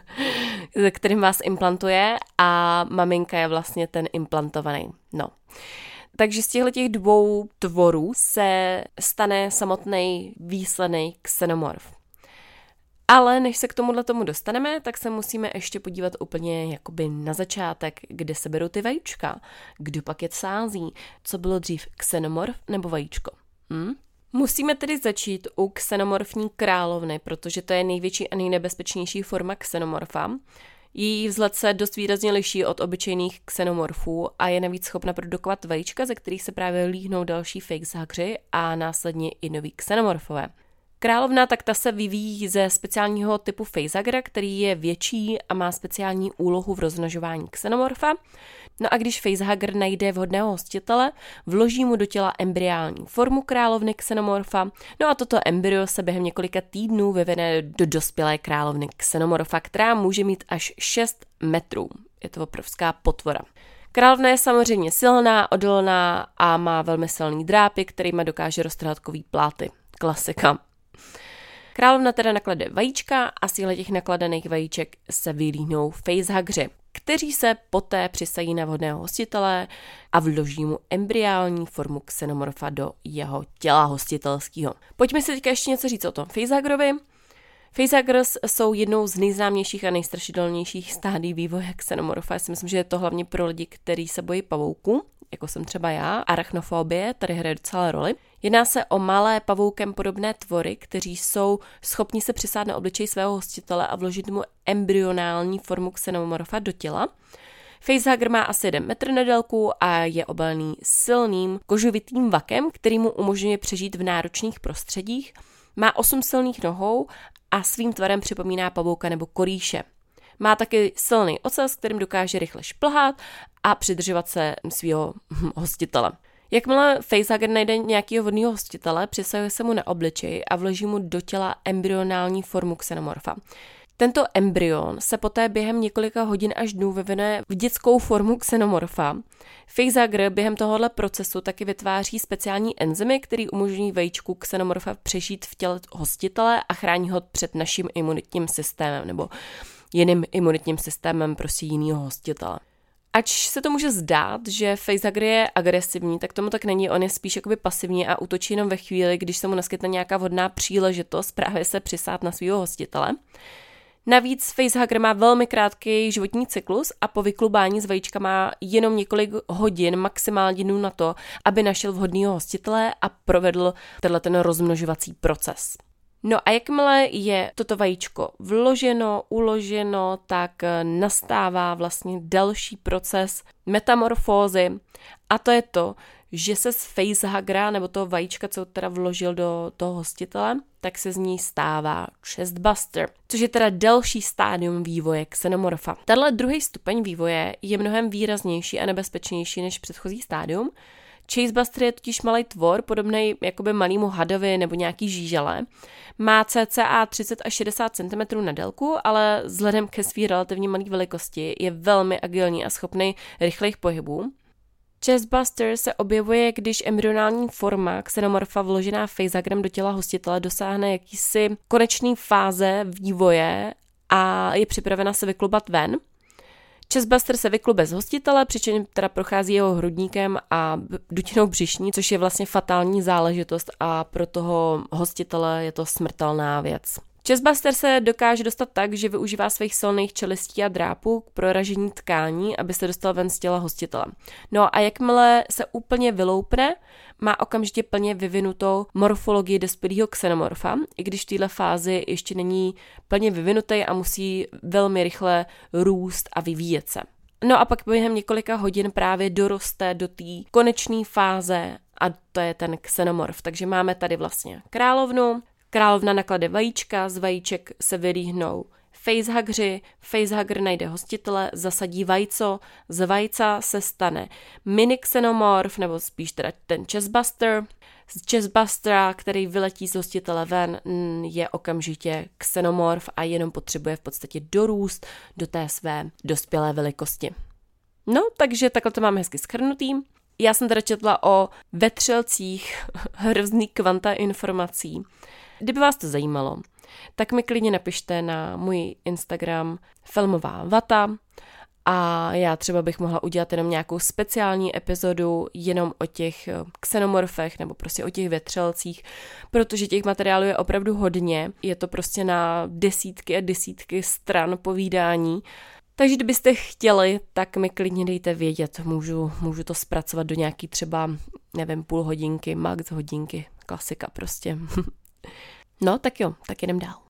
kterým vás implantuje, a maminka je vlastně ten implantovaný. No. Takže z těchto těch dvou tvorů se stane samotný výsledný xenomorf. Ale než se k tomuhle tomu dostaneme, tak se musíme ještě podívat úplně jakoby na začátek, kde se berou ty vajíčka, kdo pak je sází, co bylo dřív, xenomorf nebo vajíčko. Hm? Musíme tedy začít u xenomorfní královny, protože to je největší a nejnebezpečnější forma xenomorfa. Její vzhled se dost výrazně liší od obyčejných xenomorfů a je navíc schopna produkovat vajíčka, ze kterých se právě líhnou další facehugři a následně i noví xenomorfové. Královna tak ta se vyvíjí ze speciálního typu facehuggera, který je větší a má speciální úlohu v rozmnožování xenomorfa. No a když facehugger najde vhodného hostitele, vloží mu do těla embryální formu královny xenomorfa, no a toto embryo se během několika týdnů vyvine do dospělé královny xenomorfa, která může mít až šest metrů. Je to obrovská potvora. Královna je samozřejmě silná, odolná a má velmi silný drápy, kterýma dokáže roztrhat kový pláty. Klasika. Královna teda naklade vajíčka a z těch nakladených vajíček se vylíhnou facehuggři, kteří se poté přisají na vhodného hostitele a vloží mu embryální formu xenomorfa do jeho těla hostitelského. Pojďme si teďka ještě něco říct o tom facehuggerovi. Facehuggers jsou jednou z nejznámějších a nejstrašidelnějších stádí vývoje xenomorfa. Já si myslím, že je to hlavně pro lidi, kteří se bojí pavouků, jako jsem třeba já. Arachnofobie tady hraje docela roli. Jedná se o malé pavoukem podobné tvory, kteří jsou schopni se přisát na obličej svého hostitele a vložit mu embryonální formu xenomorfa do těla. Facehugger má asi jeden metr na délku a je obalený silným kožovitým vakem, který mu umožňuje přežít v náročných prostředích. Má osm silných nohou a svým tvarem připomíná pavouka nebo korýše. Má taky silný ocas, kterým dokáže rychle šplhat a přidržovat se svého hostitele. Jakmile facehugger najde nějakého vhodného hostitele, přisahuje se mu na obličej a vloží mu do těla embryonální formu xenomorfa. Tento embryon se poté během několika hodin až dnů vyvine v dětskou formu xenomorfa. Facehugger během tohohle procesu taky vytváří speciální enzymy, které umožňují vajíčku xenomorfa přežít v těle hostitele a chrání ho před naším imunitním systémem nebo jiným imunitním systémem prostě jiného hostitele. Ač se to může zdát, že facehugger je agresivní, tak tomu tak není, on je spíš jakoby pasivní a útočí jenom ve chvíli, když se mu naskytne nějaká vhodná příležitost právě se přisát na svého hostitele. Navíc facehugger má velmi krátký životní cyklus a po vyklubání z vajíčka má jenom několik hodin, maximálně dnů na to, aby našel vhodného hostitele a provedl tenhle ten rozmnožovací proces. No a jakmile je toto vajíčko vloženo, uloženo, tak nastává vlastně další proces metamorfózy a to je to, že se z facehuggera nebo toho vajíčka, co teda vložil do toho hostitele, tak se z ní stává chestbuster, což je teda další stádium vývoje xenomorfa. Tenhle druhý stupeň vývoje je mnohem výraznější a nebezpečnější než předchozí stádium. Chasebuster je totiž malý tvor, podobný jakoby malýmu hadovi nebo nějaký žížele. Má cca třicet až šedesát centimetrů na délku, ale vzhledem ke své relativně malé velikosti je velmi agilní a schopný rychlých pohybů. Chasebuster se objevuje, když embryonální forma xenomorfa vložená facehuggerem do těla hostitele dosáhne jakýsi konečný fáze vývoje a je připravena se vyklubat ven. Chasebuster se vyklube z hostitele, přičemž teda prochází jeho hrudníkem a dutinou břišní, což je vlastně fatální záležitost a pro toho hostitele je to smrtelná věc. Chasebuster se dokáže dostat tak, že využívá svých silných čelistí a drápů k proražení tkání, aby se dostal ven z těla hostitele. No a jakmile se úplně vyloupne, má okamžitě plně vyvinutou morfologii dospělého xenomorfa, i když v této fázi ještě není plně vyvinutý a musí velmi rychle růst a vyvíjet se. No a pak během několika hodin právě doroste do té konečné fáze a to je ten xenomorf. Takže máme tady vlastně královnu, královna naklade vajíčka, z vajíček se vylíhnou facehuggři, facehugger najde hostitele, zasadí vajco, z vajca se stane mini xenomorf, nebo spíš teda ten chasebuster. Z chasebustera, který vyletí z hostitele ven, je okamžitě xenomorf a jenom potřebuje v podstatě dorůst do té své dospělé velikosti. No, takže takhle to máme hezky shrnutý. Já jsem teda četla o vetřelcích hrozný kvanta informací. Kdyby vás to zajímalo, tak mi klidně napište na můj Instagram Filmová vata A já třeba bych mohla udělat jenom nějakou speciální epizodu jenom o těch xenomorfech nebo prostě o těch vetřelcích, protože těch materiálů je opravdu hodně. Je to prostě na desítky a desítky stran povídání. Takže kdybyste chtěli, tak mi klidně dejte vědět. Můžu, můžu to zpracovat do nějaký třeba, nevím, půl hodinky, max hodinky. Klasika prostě. No, tak jo, tak jdem dál.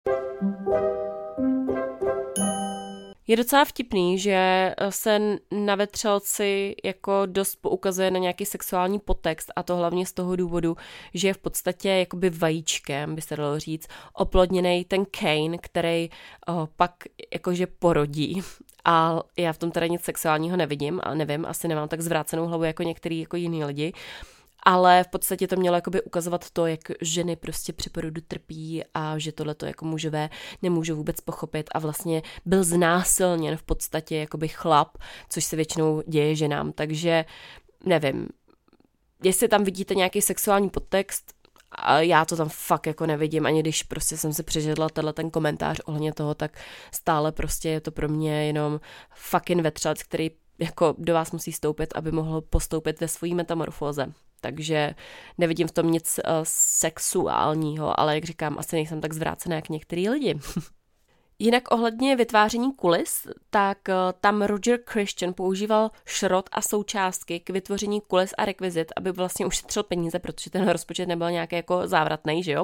Je docela vtipný, že se na vetřelci jako dost poukazuje na nějaký sexuální podtext a to hlavně z toho důvodu, že je v podstatě jakoby vajíčkem, by se dalo říct, oplodněnej ten Kane, který oh, pak jakože porodí. A já v tom teda nic sexuálního nevidím a nevím, asi nemám tak zvrácenou hlavu jako některý jako jiný lidi. Ale v podstatě to mělo jakoby ukazovat to, jak ženy prostě při porodu trpí a že tohleto jako mužové nemůžou vůbec pochopit a vlastně byl znásilněn v podstatě jakoby chlap, což se většinou děje ženám, takže nevím, jestli tam vidíte nějaký sexuální podtext, a já to tam fakt jako nevidím, ani když prostě jsem si přečetla tenhle ten komentář ohledně toho, tak stále prostě je to pro mě jenom fucking vetřelec, který jako do vás musí stoupit, aby mohl postoupit ve svojí metamorfóze. Takže nevidím v tom nic uh, sexuálního, ale jak říkám, asi nejsem tak zvrácená jak některý lidi. Jinak ohledně vytváření kulis, tak uh, tam Roger Christian používal šrot a součástky k vytvoření kulis a rekvizit, aby vlastně ušetřil peníze, protože ten rozpočet nebyl nějaký jako závratný, že jo.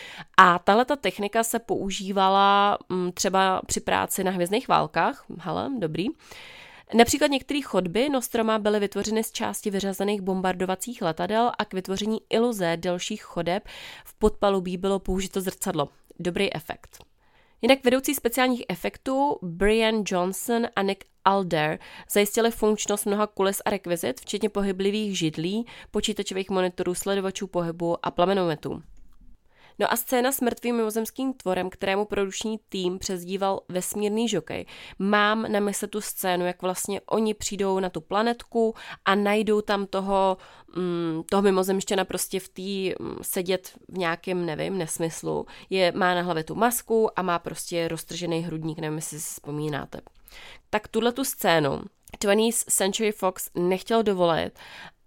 A tahleta technika se používala um, třeba při práci na Hvězdných válkách. Hele, dobrý. Například některé chodby Nostroma byly vytvořeny z části vyřazených bombardovacích letadel a k vytvoření iluze delších chodeb v podpalubí bylo použito zrcadlo. Dobrý efekt. Jinak vedoucí speciálních efektů Brian Johnson a Nick Alder zajistili funkčnost mnoha kulis a rekvizit, včetně pohyblivých židlí, počítačových monitorů, sledovačů pohybu a plamenometů. No a scéna s mrtvým mimozemským tvorem, kterému produční tým přezdíval vesmírný žokej. Mám na mysli tu scénu, jak vlastně oni přijdou na tu planetku a najdou tam toho, mm, toho mimozemšťana prostě v té mm, sedět v nějakém, nevím, nesmyslu. Je, má na hlavě tu masku a má prostě roztržený hrudník, nevím, jestli si vzpomínáte. Tak tuhle tu scénu twentieth Century Fox nechtěl dovolit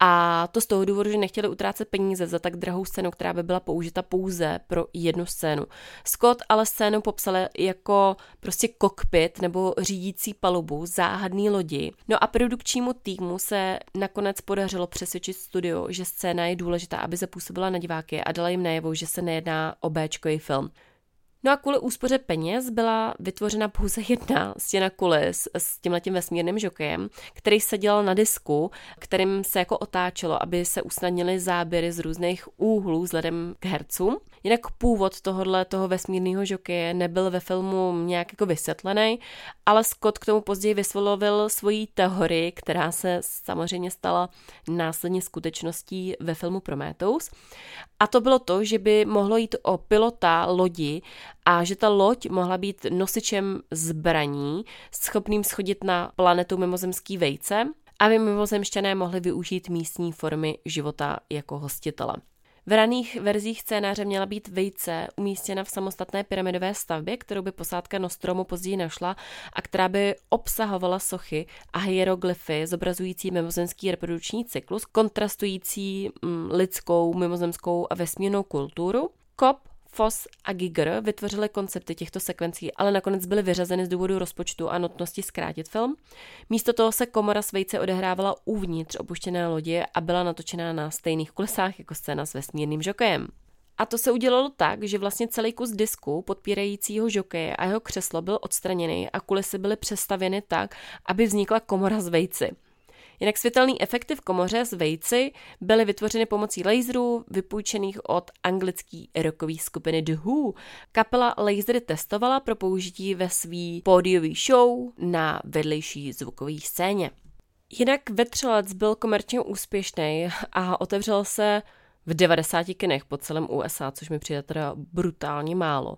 a to z toho důvodu, že nechtěli utrácet peníze za tak drahou scénu, která by byla použita pouze pro jednu scénu. Scott ale scénu popsal jako prostě kokpit nebo řídící palubu záhadný lodi. No a produkčnímu týmu se nakonec podařilo přesvědčit studio, že scéna je důležitá, aby zapůsobila na diváky a dala jim najevo, že se nejedná o béčkový film. No a kvůli úspoře peněz byla vytvořena pouze jedna stěna kulis s tímhletím vesmírným žokejem, který seděl na disku, kterým se jako otáčelo, aby se usnadnily záběry z různých úhlů vzhledem k hercům. Jinak původ tohohle toho vesmírného žokeje nebyl ve filmu nějak jako vysvětlený, ale Scott k tomu později vyslovil svoji teorii, která se samozřejmě stala následně skutečností ve filmu Prometheus. A to bylo to, že by mohlo jít o pilota lodi a že ta loď mohla být nosičem zbraní, schopným schodit na planetu mimozemský vejce, aby mimozemšťané mohli využít místní formy života jako hostitele. V raných verzích scénáře měla být vejce umístěna v samostatné pyramidové stavbě, kterou by posádka Nostromu později našla a která by obsahovala sochy a hieroglyfy zobrazující mimozemský reprodukční cyklus, kontrastující mm, lidskou, mimozemskou a vesmírnou kulturu. Cobb, Foss a Giger vytvořili koncepty těchto sekvencí, ale nakonec byly vyřazeny z důvodu rozpočtu a nutnosti zkrátit film. Místo toho se komora s vejce odehrávala uvnitř opuštěné lodi a byla natočena na stejných kulisách jako scéna s vesmírným žokejem. A to se udělalo tak, že vlastně celý kus disku podpírajícího žokeje a jeho křeslo byl odstraněný a kulisy byly přestavěny tak, aby vznikla komora s vejci. Jinak světelné efekty v komoře s vejci byly vytvořeny pomocí laserů vypůjčených od anglické rockové skupiny The Who. Kapela lasery testovala pro použití ve své pódiové show na vedlejší zvukové scéně. Jinak Vetřelec byl komerčně úspěšný a otevřel se v devadesáti kinech po celém U S A, což mi přijde teda brutálně málo.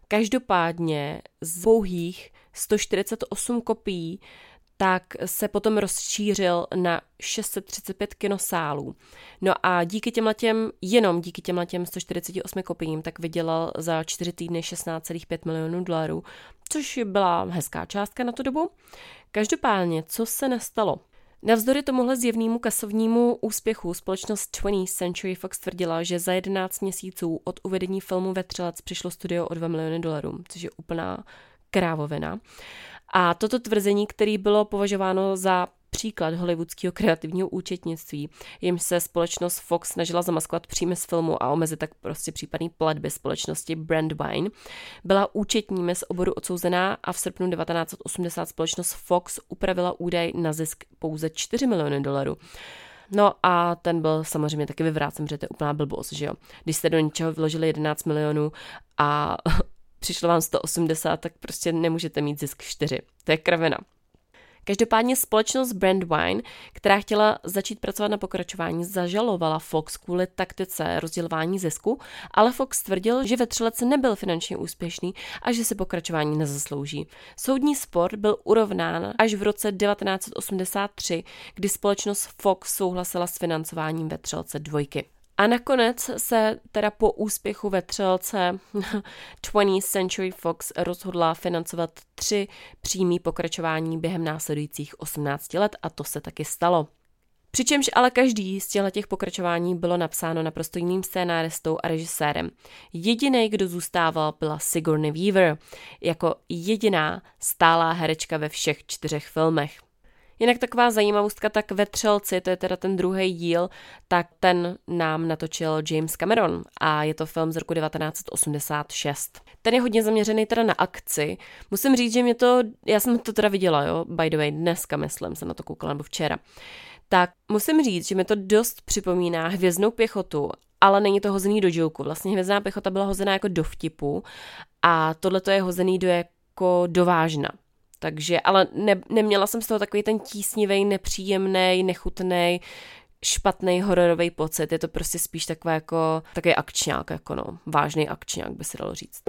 Každopádně z pouhých sto čtyřicet osm kopií tak se potom rozšířil na šest set třicet pět kinosálů. No a díky těmhletěm, jenom díky těmhletěm sto čtyřicet osm kopiím, tak vydělal za čtyři týdny šestnáct celá pět milionů dolarů, což byla hezká částka na tu dobu. Každopádně, co se nestalo? Navzdory tomuhle zjevnému kasovnímu úspěchu společnost twentieth Century Fox tvrdila, že za jedenáct měsíců od uvedení filmu Vetřelec přišlo studio o dva miliony dolarů, což je úplná krávovina. A toto tvrzení, které bylo považováno za příklad hollywoodského kreativního účetnictví, jimž se společnost Fox snažila zamaskovat příjmy z filmu a omezit tak prostě případný platby společnosti Brandywine, byla účetními z oboru odsouzená a v srpnu devatenáct osmdesát společnost Fox upravila údaj na zisk pouze čtyři miliony dolarů. No a ten byl samozřejmě taky vyvrácen, protože to je úplná blbost, že jo. Když jste do něčeho vložili jedenáct milionů a přišlo vám sto osmdesát, tak prostě nemůžete mít zisk čtyři. To je kravina. Každopádně společnost Brandywine, která chtěla začít pracovat na pokračování, zažalovala Fox kvůli taktice rozdělování zisku, ale Fox tvrdil, že Vetřelec nebyl finančně úspěšný a že si pokračování nezaslouží. Soudní spor byl urovnán až v roce devatenáct osmdesát tři, kdy společnost Fox souhlasila s financováním Vetřelce dvojky. A nakonec se teda po úspěchu Vetřelce twentieth Century Fox rozhodla financovat tři přímý pokračování během následujících osmnácti let a to se taky stalo. Přičemž ale každý z těch pokračování bylo napsáno naprosto jiným scénáristou a režisérem. Jediný, kdo zůstával, byla Sigourney Weaver, jako jediná stálá herečka ve všech čtyřech filmech. Jinak taková zajímavostka, tak Vetřelci, to je teda ten druhý díl, tak ten nám natočil James Cameron a je to film z roku devatenáct osmdesát šest. Ten je hodně zaměřený teda na akci. Musím říct, že mě to, já jsem to teda viděla, jo, by the way, dneska myslím, jsem na to koukala, nebo včera. Tak musím říct, že mi to dost připomíná Hvězdnou pěchotu, ale není to hozený do joku. Vlastně Hvězdná pěchota byla hozená jako do vtipu a tohle to je hozený do jako do vážna. Takže, ale ne, neměla jsem z toho takový ten tísnivý, nepříjemný, nechutný, špatný hororový pocit. Je to prostě spíš takový jako takový akčňák, jako no, vážný akčňák by se dalo říct.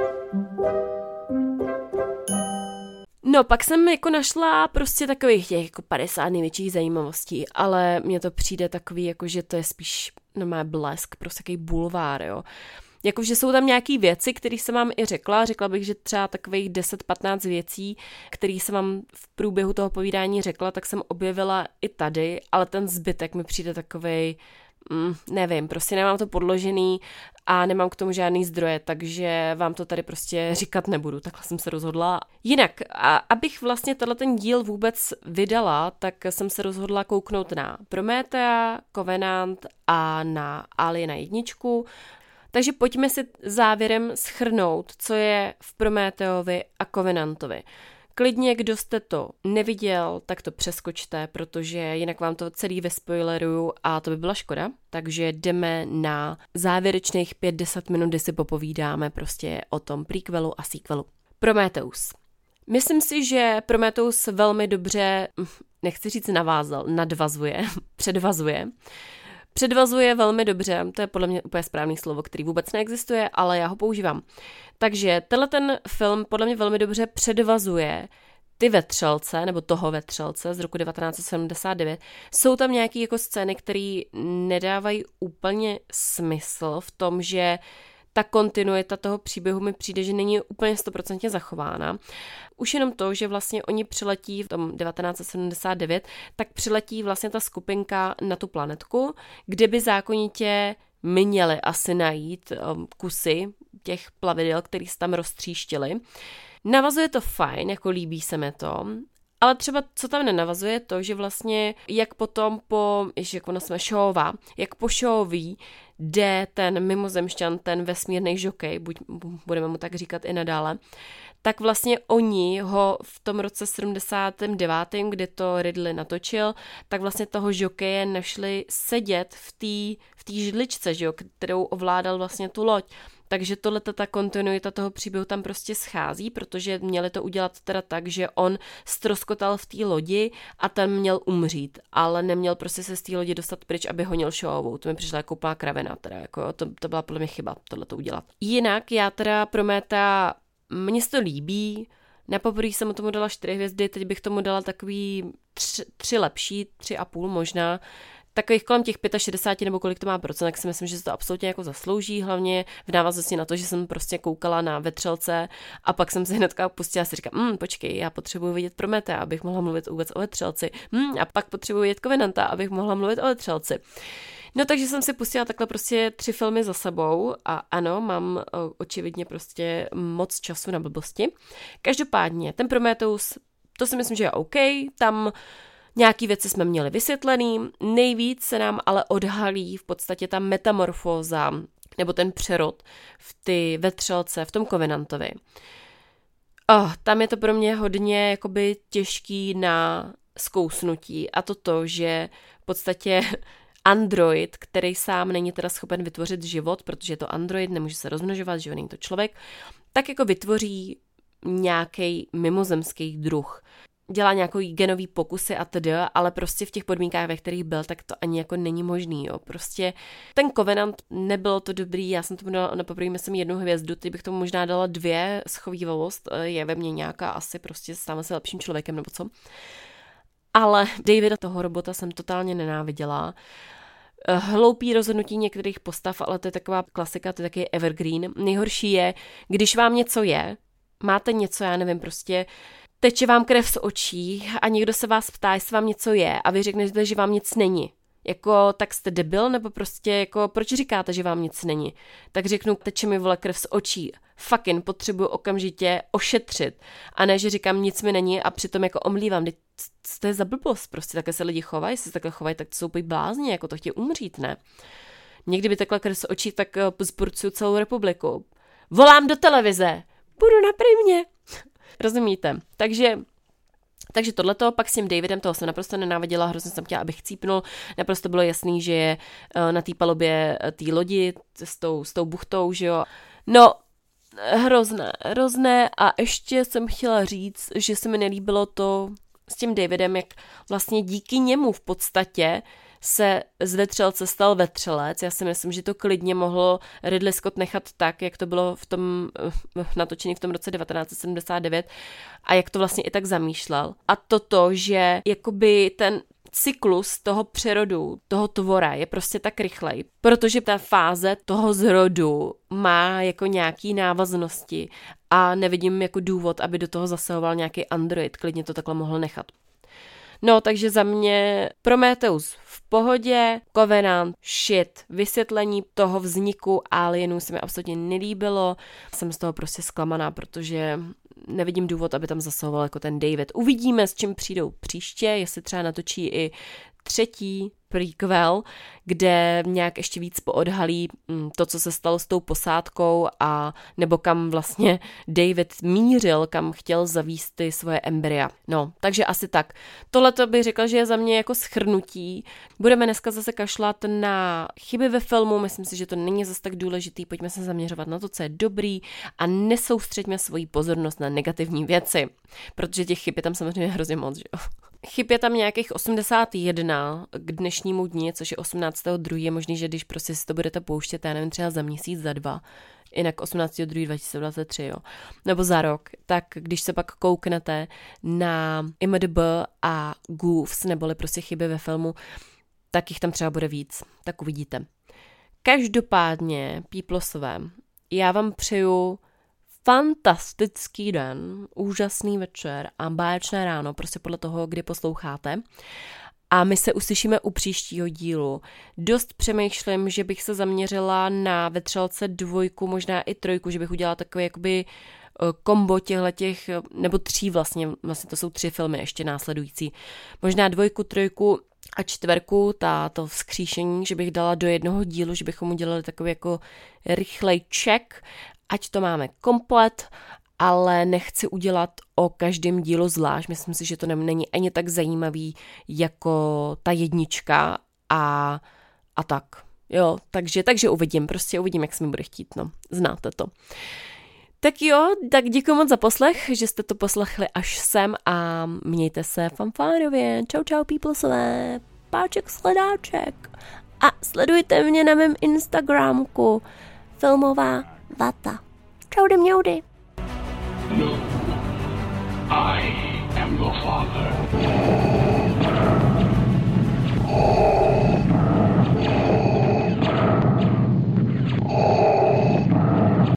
No, pak jsem jako našla prostě takových těch jako padesát největších zajímavostí, ale mně to přijde takový, jako že to je spíš normálně blesk, prostě takový bulvár, jo. Jakože jsou tam nějaký věci, které jsem vám i řekla. Řekla bych, že třeba takových deset patnáct věcí, které jsem vám v průběhu toho povídání řekla, tak jsem objevila i tady, ale ten zbytek mi přijde takovej, mm, nevím, prostě nemám to podložený a nemám k tomu žádný zdroje, takže vám to tady prostě říkat nebudu. Takhle jsem se rozhodla. Jinak, a abych vlastně tenhle ten díl vůbec vydala, tak jsem se rozhodla kouknout na Prometea, Covenant a na Aliena jedničku. Takže pojďme si závěrem shrnout, co je v Prometeovi a Covenantovi. Klidně, kdo jste to neviděl, tak to přeskočte, protože jinak vám to celý vyspoileruju a to by byla škoda. Takže jdeme na závěrečných pět deset minut, kdy si popovídáme prostě o tom prequelu a sequelu. Prometheus. Myslím si, že Prometheus velmi dobře, nechci říct navázal, nadvazuje, předvazuje. Předvazuje velmi dobře, to je podle mě úplně správný slovo, který vůbec neexistuje, ale já ho používám. Takže tenhle ten film podle mě velmi dobře předvazuje ty Vetřelce, nebo toho Vetřelce z roku devatenáct sedmdesát devět. Jsou tam nějaké jako scény, které nedávají úplně smysl v tom, že ta kontinuita toho příběhu mi přijde, že není úplně stoprocentně zachována. Už jenom to, že vlastně oni přiletí v tom devatenáct sedmdesát devět, tak přiletí vlastně ta skupinka na tu planetku, kde by zákonitě měli asi najít um, kusy těch plavidel, který se tam roztříštili. Navazuje to fajn, jako líbí se mi to, ale třeba co tam nenavazuje to, že vlastně jak potom po, ještě jak ona jsme Shaw, jak po Shawovi jde ten mimozemšťan, ten vesmírný žokej, buď budeme mu tak říkat i nadále, tak vlastně oni ho v tom roce sedmdesátém devátém, kdy to Ridley natočil, tak vlastně toho žokeje našli sedět v té v té židličce, že jo, kterou ovládal vlastně tu loď. Takže tohle ta kontinuita toho příběhu tam prostě schází, protože měli to udělat teda tak, že on ztroskotal v té lodi a ten měl umřít, ale neměl prostě se z té lodi dostat pryč, aby honil Shawovou. To mi přišla jako úplná kravina, teda jako to, to byla podle mě chyba tohle to udělat. Jinak já teda Prometea, mně se to líbí, na poprvé jsem mu tomu dala čtyři hvězdy, teď bych tomu dala takový tři, tři lepší, tři a půl možná. takových kolem těch šedesát pět nebo kolik to má procent, tak si myslím, že se to absolutně jako zaslouží, hlavně v návaznosti na to, že jsem prostě koukala na Vetřelce a pak jsem si hnedka pustila a si říkala, hm, počkej, já potřebuji vidět Prometea, abych mohla mluvit vůbec o Vetřelci, hm, a pak potřebuji vidět Covenanta, abych mohla mluvit o Vetřelci. No takže jsem si pustila takhle prostě tři filmy za sebou a ano, mám o, očividně prostě moc času na blbosti. Každopádně, ten Prometheus, to si myslím, že je OK, tam nějaký věci jsme měli vysvětlený, nejvíc se nám ale odhalí v podstatě ta metamorfóza nebo ten přerod v ty Vetřelce, v tom Covenantovi. Oh, tam je to pro mě hodně jakoby těžký na zkousnutí a to to, že v podstatě android, který sám není teda schopen vytvořit život, protože je to android, nemůže se rozmnožovat, že není to člověk, tak jako vytvoří nějaký mimozemský druh. Dělá nějaký genový pokusy a td., ale prostě v těch podmínkách, ve kterých byl, tak to ani jako není možný, jo. Prostě ten Covenant nebylo to dobrý, já jsem tomu dala na poprvé myslím jednu hvězdu, ty bych tomu možná dala dvě, schovývavost je ve mně nějaká, asi prostě stávám se lepším člověkem nebo co. Ale Davida, toho robota, jsem totálně nenáviděla. Hloupý rozhodnutí některých postav, ale to je taková klasika, to je taky evergreen. Nejhorší je, když vám něco je, máte něco, já nevím, prostě teče vám krev z očí a někdo se vás ptá, jestli vám něco je a vy řeknete, že vám nic není. Jako, tak jste debil, nebo prostě, jako, proč říkáte, že vám nic není? Tak řeknu, teče mi vole krev z očí. Fucking potřebuju okamžitě ošetřit. A ne, že říkám, nic mi není a přitom jako omlívám. Co to je za blbost? Prostě takhle se lidi chovají, jestli se takhle chovají, tak to jsou úplně blázni, jako to chtějí umřít, ne? Někdy by takhle krev z očí, tak zburcuju celou republiku. Volám do televize. Budu na primě. Rozumíte? Takže Takže tohleto, pak s tím Davidem, toho jsem naprosto nenáviděla, hrozně jsem chtěla, abych chcípnul, naprosto bylo jasný, že je na té palubě té lodi s tou, s tou buchtou, že jo. No, hrozné, hrozné a ještě jsem chtěla říct, že se mi nelíbilo to s tím Davidem, jak vlastně díky němu v podstatě se z Vetřelce stal Vetřelec. Já si myslím, že to klidně mohl Ridley Scott nechat tak, jak to bylo v tom natočení v tom roce devatenáct set sedmdesát devět a jak to vlastně i tak zamýšlel. A toto, že jakoby ten cyklus toho přerodu, toho tvora je prostě tak rychlej, protože ta fáze toho zrodu má jako nějaký návaznosti a nevidím jako důvod, aby do toho zasahoval nějaký android, klidně to takhle mohl nechat. No, takže za mě Prometheus v pohodě, Covenant shit, vysvětlení toho vzniku alienů se mi absolutně nelíbilo, jsem z toho prostě zklamaná, protože nevidím důvod, aby tam zasahoval jako ten David. Uvidíme, s čím přijdou příště, jestli třeba natočí i třetí prequel, kde nějak ještě víc poodhalí to, co se stalo s tou posádkou a nebo kam vlastně David mířil, kam chtěl zavíst ty svoje embrya. No, takže asi tak. Tohle to bych řekla, že je za mě jako shrnutí. Budeme dneska zase kašlat na chyby ve filmu, myslím si, že to není zase tak důležitý, pojďme se zaměřovat na to, co je dobrý a nesoustřeďme svoji pozornost na negativní věci, protože těch chyb je tam samozřejmě hrozně moc, že jo. Chyb je tam nějakých osmdesát jedna k dnešnímu dni, což je osmnáctého druhého Je možný, že když prostě si to budete pouštět, já nevím, třeba za měsíc, za dva, jinak osmnáctého druhého dva tisíce dvacet tři, jo, nebo za rok, tak když se pak kouknete na I M D B a goofs, neboli prostě chyby ve filmu, tak jich tam třeba bude víc, tak uvidíte. Každopádně, píplosové, já vám přeju fantastický den, úžasný večer a báječné ráno, prostě podle toho, kdy posloucháte. A my se uslyšíme u příštího dílu. Dost přemýšlím, že bych se zaměřila na Vetřelce dvojku, možná i trojku, že bych udělala takový jakoby kombo těchhletěch, nebo tří vlastně, vlastně to jsou tři filmy ještě následující. Možná dvojku, trojku a čtverku, ta, to vzkříšení, že bych dala do jednoho dílu, že bychom udělali takový jako rychlej check, ať to máme komplet, ale nechci udělat o každém dílu zvlášť. Myslím si, že to není ani tak zajímavý jako ta jednička a, a tak. Jo, takže, takže uvidím, prostě uvidím, jak se mi bude chtít, no. Znáte to. Tak jo, tak děkuji moc za poslech, že jste to poslechli až sem a mějte se fanfárově. Čau, čau, peoplesové. Páček, sledáček. A sledujte mě na mém Instagramku. Filmová vata. Čaudy mňoudy. No, I am your father.